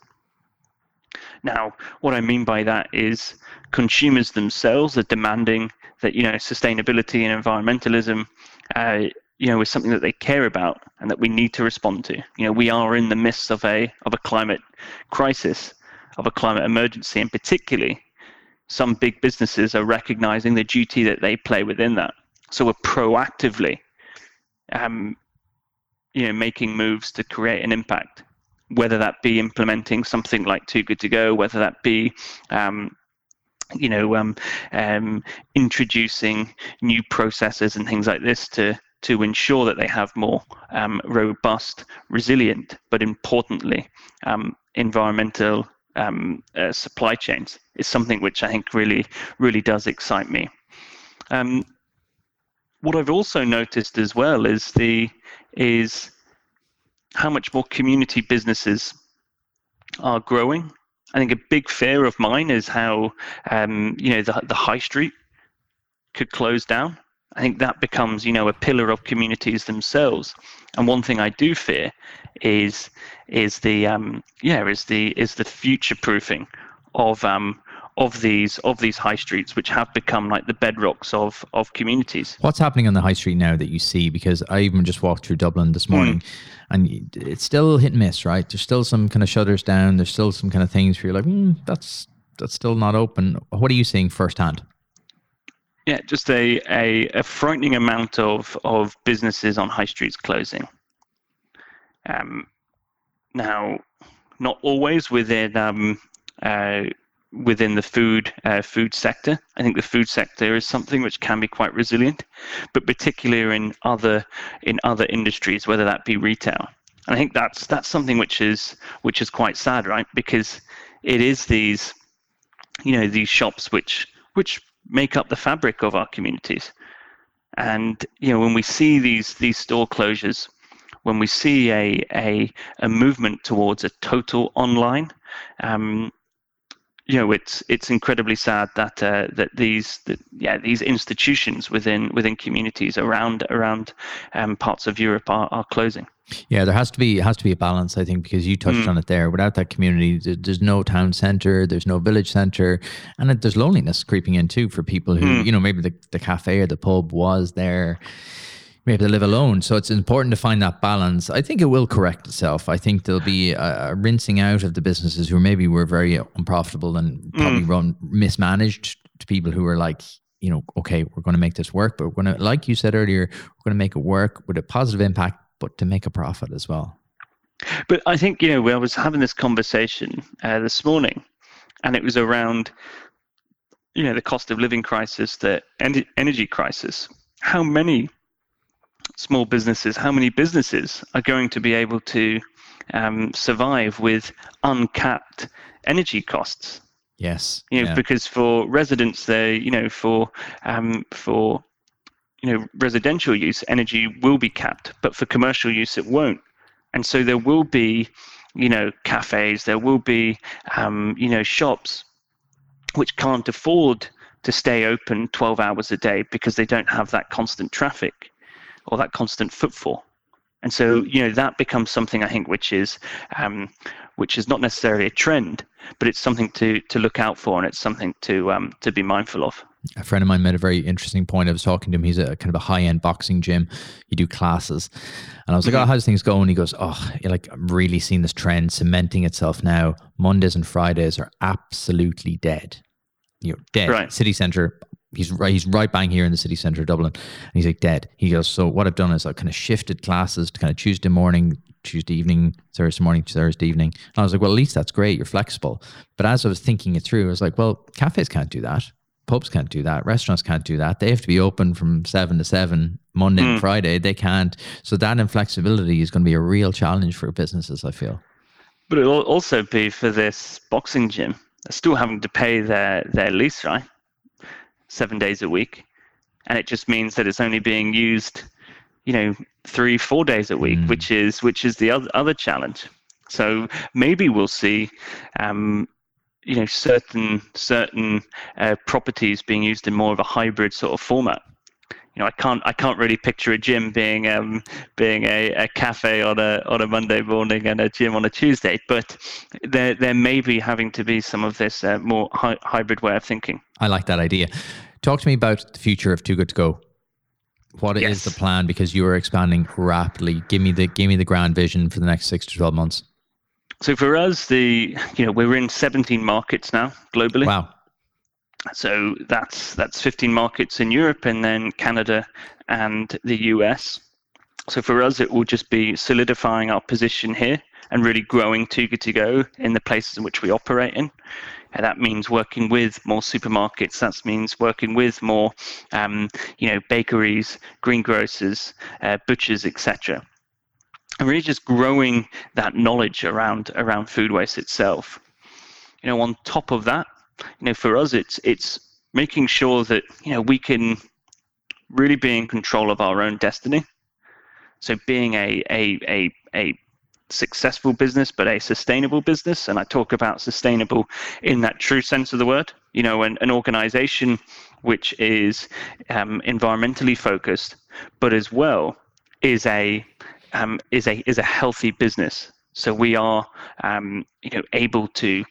[SPEAKER 1] Now, what I mean by that is consumers themselves are demanding that, you know, sustainability and environmentalism, uh, you know, is something that they care about and that we need to respond to. You know, we are in the midst of a of a climate crisis, of a climate emergency, and particularly some big businesses are recognizing the duty that they play within that. So we're proactively, um, you know, making moves to create an impact, whether that be implementing something like Too Good To Go, whether that be, um, you know, um, um, introducing new processes and things like this to to ensure that they have more um, robust, resilient, but importantly, um, environmental um, uh, supply chains is something which I think really, really does excite me. Um, What I've also noticed as well is the is how much more community businesses are growing. I think a big fear of mine is how um, you know the the high street could close down. I think that becomes you know a pillar of communities themselves. And one thing I do fear is is the um, yeah is the is the future proofing of um, of these of these high streets, which have become like the bedrocks of of communities.
[SPEAKER 2] What's happening on the high street now that you see? Because I even just walked through Dublin this morning, mm. and it's still hit and miss, right? There's still some kind of shutters down. There's still some kind of things where you're like, mm, that's that's still not open. What are you seeing firsthand?
[SPEAKER 1] Yeah, just a a, a frightening amount of of businesses on high streets closing. Um, now, not always within um. Uh, within the food uh, food sector. I think the food sector is something which can be quite resilient, but particularly in other in other industries, whether that be retail. And I think that's that's something which is which is quite sad, right? Because it is these, you know, these shops which which make up the fabric of our communities. And you know, when we see these these store closures, when we see a a, a movement towards a total online, um, you know, it's it's incredibly sad that uh, that these that, yeah these institutions within within communities around around um, parts of Europe are, are closing.
[SPEAKER 2] Yeah, there has to be has to be a balance, I think, because you touched mm. on it there. Without that community, there's no town center, there's no village center, and there's loneliness creeping in too for people who mm. you know maybe the the cafe or the pub was there. Maybe they live alone. So it's important to find that balance. I think it will correct itself. I think there'll be a, a rinsing out of the businesses who maybe were very unprofitable and probably mm. run mismanaged, to people who are like, you know, okay, we're going to make this work, but we're going to, like you said earlier, we're going to make it work with a positive impact, but to make a profit as well.
[SPEAKER 1] But I think, you know, I was having this conversation uh, this morning, and it was around, you know, the cost of living crisis, the en- energy crisis. How many small businesses, how many businesses are going to be able to um, survive with uncapped energy costs?
[SPEAKER 2] Yes.
[SPEAKER 1] You know,
[SPEAKER 2] yeah.
[SPEAKER 1] because for residents, they, you know, for um, for you know, residential use, energy will be capped, but for commercial use, it won't. And so there will be, you know, cafes, there will be, um, you know, shops which can't afford to stay open twelve hours a day because they don't have that constant traffic or that constant footfall. And so, you know, that becomes something I think which is, um, which is not necessarily a trend, but it's something to to look out for, and it's something to um, to be mindful of.
[SPEAKER 2] A friend of mine made a very interesting point. I was talking to him. He's a kind of a high-end boxing gym. You do classes. And I was like, mm-hmm. oh, how's things going? He goes, oh, you're like, I'm really seeing this trend cementing itself now. Mondays and Fridays are absolutely dead. You're dead. Right. City centre. He's right, he's right bang here in the city centre of Dublin. And he's like, dead. He goes, so what I've done is I've kind of shifted classes to kind of Tuesday morning, Tuesday evening, Thursday morning, Thursday evening. And I was like, well, at least that's great. You're flexible. But as I was thinking it through, I was like, well, cafes can't do that. Pubs can't do that. Restaurants can't do that. They have to be open from seven to seven, Monday mm. and Friday. They can't. So that inflexibility is going to be a real challenge for businesses, I feel.
[SPEAKER 1] But it'll also be for this boxing gym. They're still having to pay their, their lease, right? Seven days a week. And it just means that it's only being used, you know, three, four days a week, mm. which is which is the other, other challenge. So maybe we'll see um, you know, certain certain uh, properties being used in more of a hybrid sort of format. You know, I can't I can't really picture a gym being um being a, a cafe on a on a Monday morning and a gym on a Tuesday, but there there may be having to be some of this uh, more hi- hybrid way of thinking.
[SPEAKER 2] I like that idea. Talk to me about the future of Too Good To Go. What yes. is the plan? Because you are expanding rapidly. Give me the give me the grand vision for the next six to twelve months.
[SPEAKER 1] So for us, the you know we're in seventeen markets now globally.
[SPEAKER 2] Wow.
[SPEAKER 1] So that's that's fifteen markets in Europe and then Canada and the U S. So for us, it will just be solidifying our position here and really growing Too Good To Go in the places in which we operate in. And that means working with more supermarkets. That means working with more, um, you know, bakeries, greengrocers, uh, butchers, et cetera. And really just growing that knowledge around around food waste itself. You know, on top of that, you know, for us, it's it's making sure that, you know, we can really be in control of our own destiny. So being a a a a successful business, but a sustainable business, and I talk about sustainable in that true sense of the word. You know, an, an organization which is um, environmentally focused, but as well is a Um, is a is a healthy business. So we are, um, you know, able to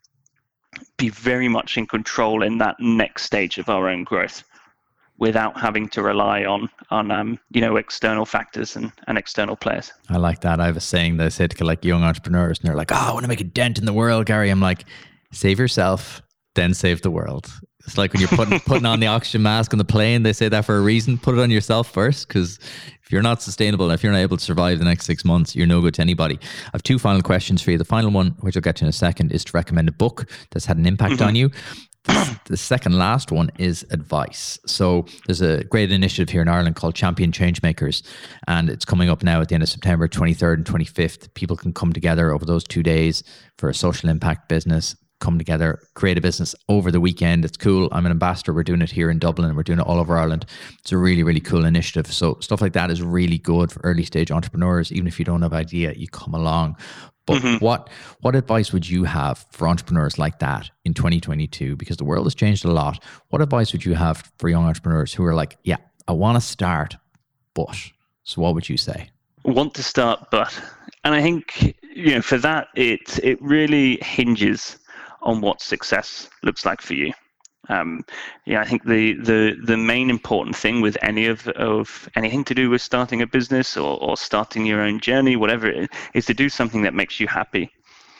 [SPEAKER 1] be very much in control in that next stage of our own growth, without having to rely on on um, you know external factors and, and external players.
[SPEAKER 2] I like that. I have a saying that I say to like young entrepreneurs, and they're like, "Oh, I want to make a dent in the world, Gary." I'm like, "Save yourself, then save the world." It's like when you're putting putting on the oxygen mask on the plane. They say that for a reason. Put it on yourself first, because if you're not sustainable, if you're not able to survive the next six months, you're no good to anybody. I have two final questions for you. The final one, which I'll get to in a second, is to recommend a book that's had an impact mm-hmm. on you. The, the second last one is advice. So there's a great initiative here in Ireland called Champion Changemakers, and it's coming up now at the end of September, twenty-third and twenty-fifth. People can come together over those two days for a social impact business. Come together, create a business over the weekend. It's cool. I'm an ambassador. We're doing it here in Dublin. We're doing it all over Ireland. It's a really, really cool initiative. So stuff like that is really good for early stage entrepreneurs. Even if you don't have an idea, you come along. But mm-hmm. what what advice would you have for entrepreneurs like that in twenty twenty-two? Because the world has changed a lot. What advice would you have for young entrepreneurs who are like, yeah, I want to start, but. So what would you say?
[SPEAKER 1] Want to start, but. And I think, you know, for that, it it really hinges on what success looks like for you. Um, yeah, I think the, the the main important thing with any of of anything to do with starting a business or, or starting your own journey, whatever it is, is to do something that makes you happy.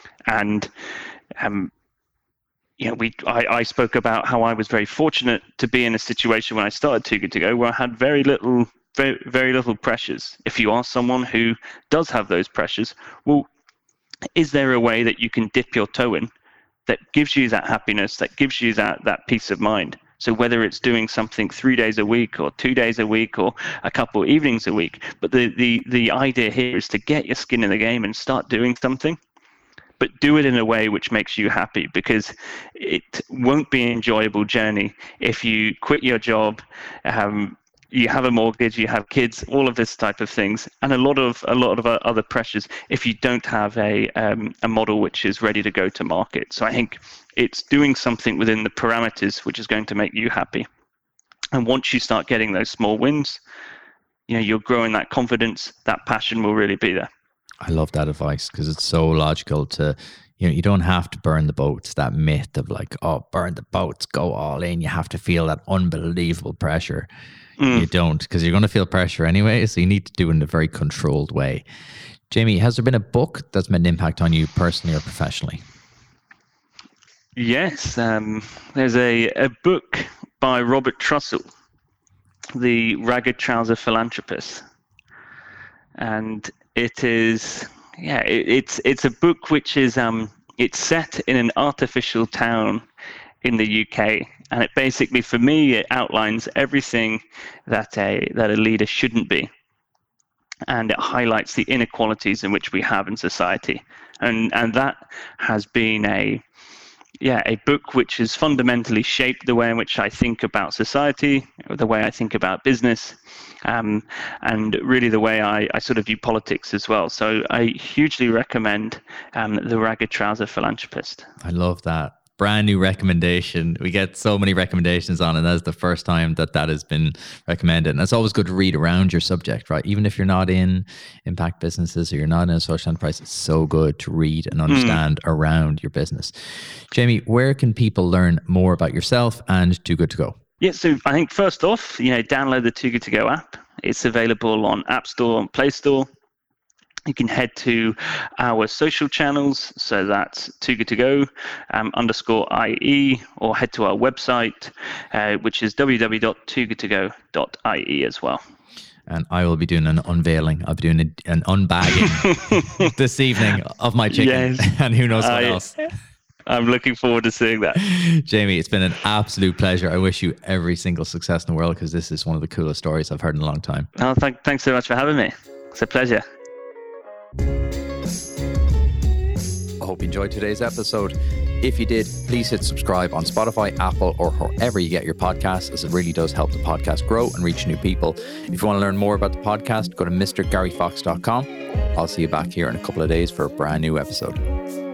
[SPEAKER 1] And um, you know, we I, I spoke about how I was very fortunate to be in a situation when I started Too Good To Go where I had very little very very little pressures. If you are someone who does have those pressures, well, is there a way that you can dip your toe in that gives you that happiness, that gives you that that peace of mind? So whether it's doing something three days a week or two days a week or a couple of evenings a week, but the, the, the idea here is to get your skin in the game and start doing something, but do it in a way which makes you happy, because it won't be an enjoyable journey if you quit your job, um, you have a mortgage, you have kids, all of this type of things, and a lot of a lot of other pressures if you don't have a um, a model which is ready to go to market. So I think it's doing something within the parameters which is going to make you happy. And once you start getting those small wins, you know, you're growing that confidence, that passion will really be there.
[SPEAKER 2] I love that advice because it's so logical to, you know, you don't have to burn the boats, that myth of like, oh, burn the boats, go all in. You have to feel that unbelievable pressure. Mm. You don't, because you're going to feel pressure anyway. So you need to do it in a very controlled way. Jamie, has there been a book that's made an impact on you personally or professionally?
[SPEAKER 1] Yes. Um, there's a, a book by Robert Trussell, The Ragged Trouser Philanthropist. And it is, yeah, it, it's it's a book which is, um, it's set in an artificial town in the U K. And it basically, for me, it outlines everything that a that a leader shouldn't be. And it highlights the inequalities in which we have in society. And and that has been a, yeah, a book which has fundamentally shaped the way in which I think about society, the way I think about business, um, and really the way I, I sort of view politics as well. So I hugely recommend um, The Ragged Trouser Philanthropist.
[SPEAKER 2] I love that. Brand new recommendation. We get so many recommendations on, and that's the first time that that has been recommended. And it's always good to read around your subject, right? Even if you're not in impact businesses or you're not in a social enterprise, it's so good to read and understand mm. around your business. Jamie, where can people learn more about yourself and Too Good To Go?
[SPEAKER 1] Yeah, so I think first off, you know, download the Too Good To Go app. It's available on App Store and Play Store. You can head to our social channels, so that's Too Good To Go um, underscore I E, or head to our website, uh, which is w w w dot too good to go dot I E as well.
[SPEAKER 2] And I will be doing an unveiling. I'll be doing a, an unbagging this evening of my chicken, yes. And who knows what I, else.
[SPEAKER 1] I'm looking forward to seeing that.
[SPEAKER 2] Jamie, it's been an absolute pleasure. I wish you every single success in the world because this is one of the coolest stories I've heard in a long time.
[SPEAKER 1] Oh, th- thanks so much for having me. It's a pleasure.
[SPEAKER 2] I hope you enjoyed today's episode. If you did, please hit subscribe on Spotify, Apple, or wherever you get your podcasts, as it really does help the podcast grow and reach new people. If you want to learn more about the podcast, go to Mr Gary Fox dot com. I'll see you back here in a couple of days for a brand new episode.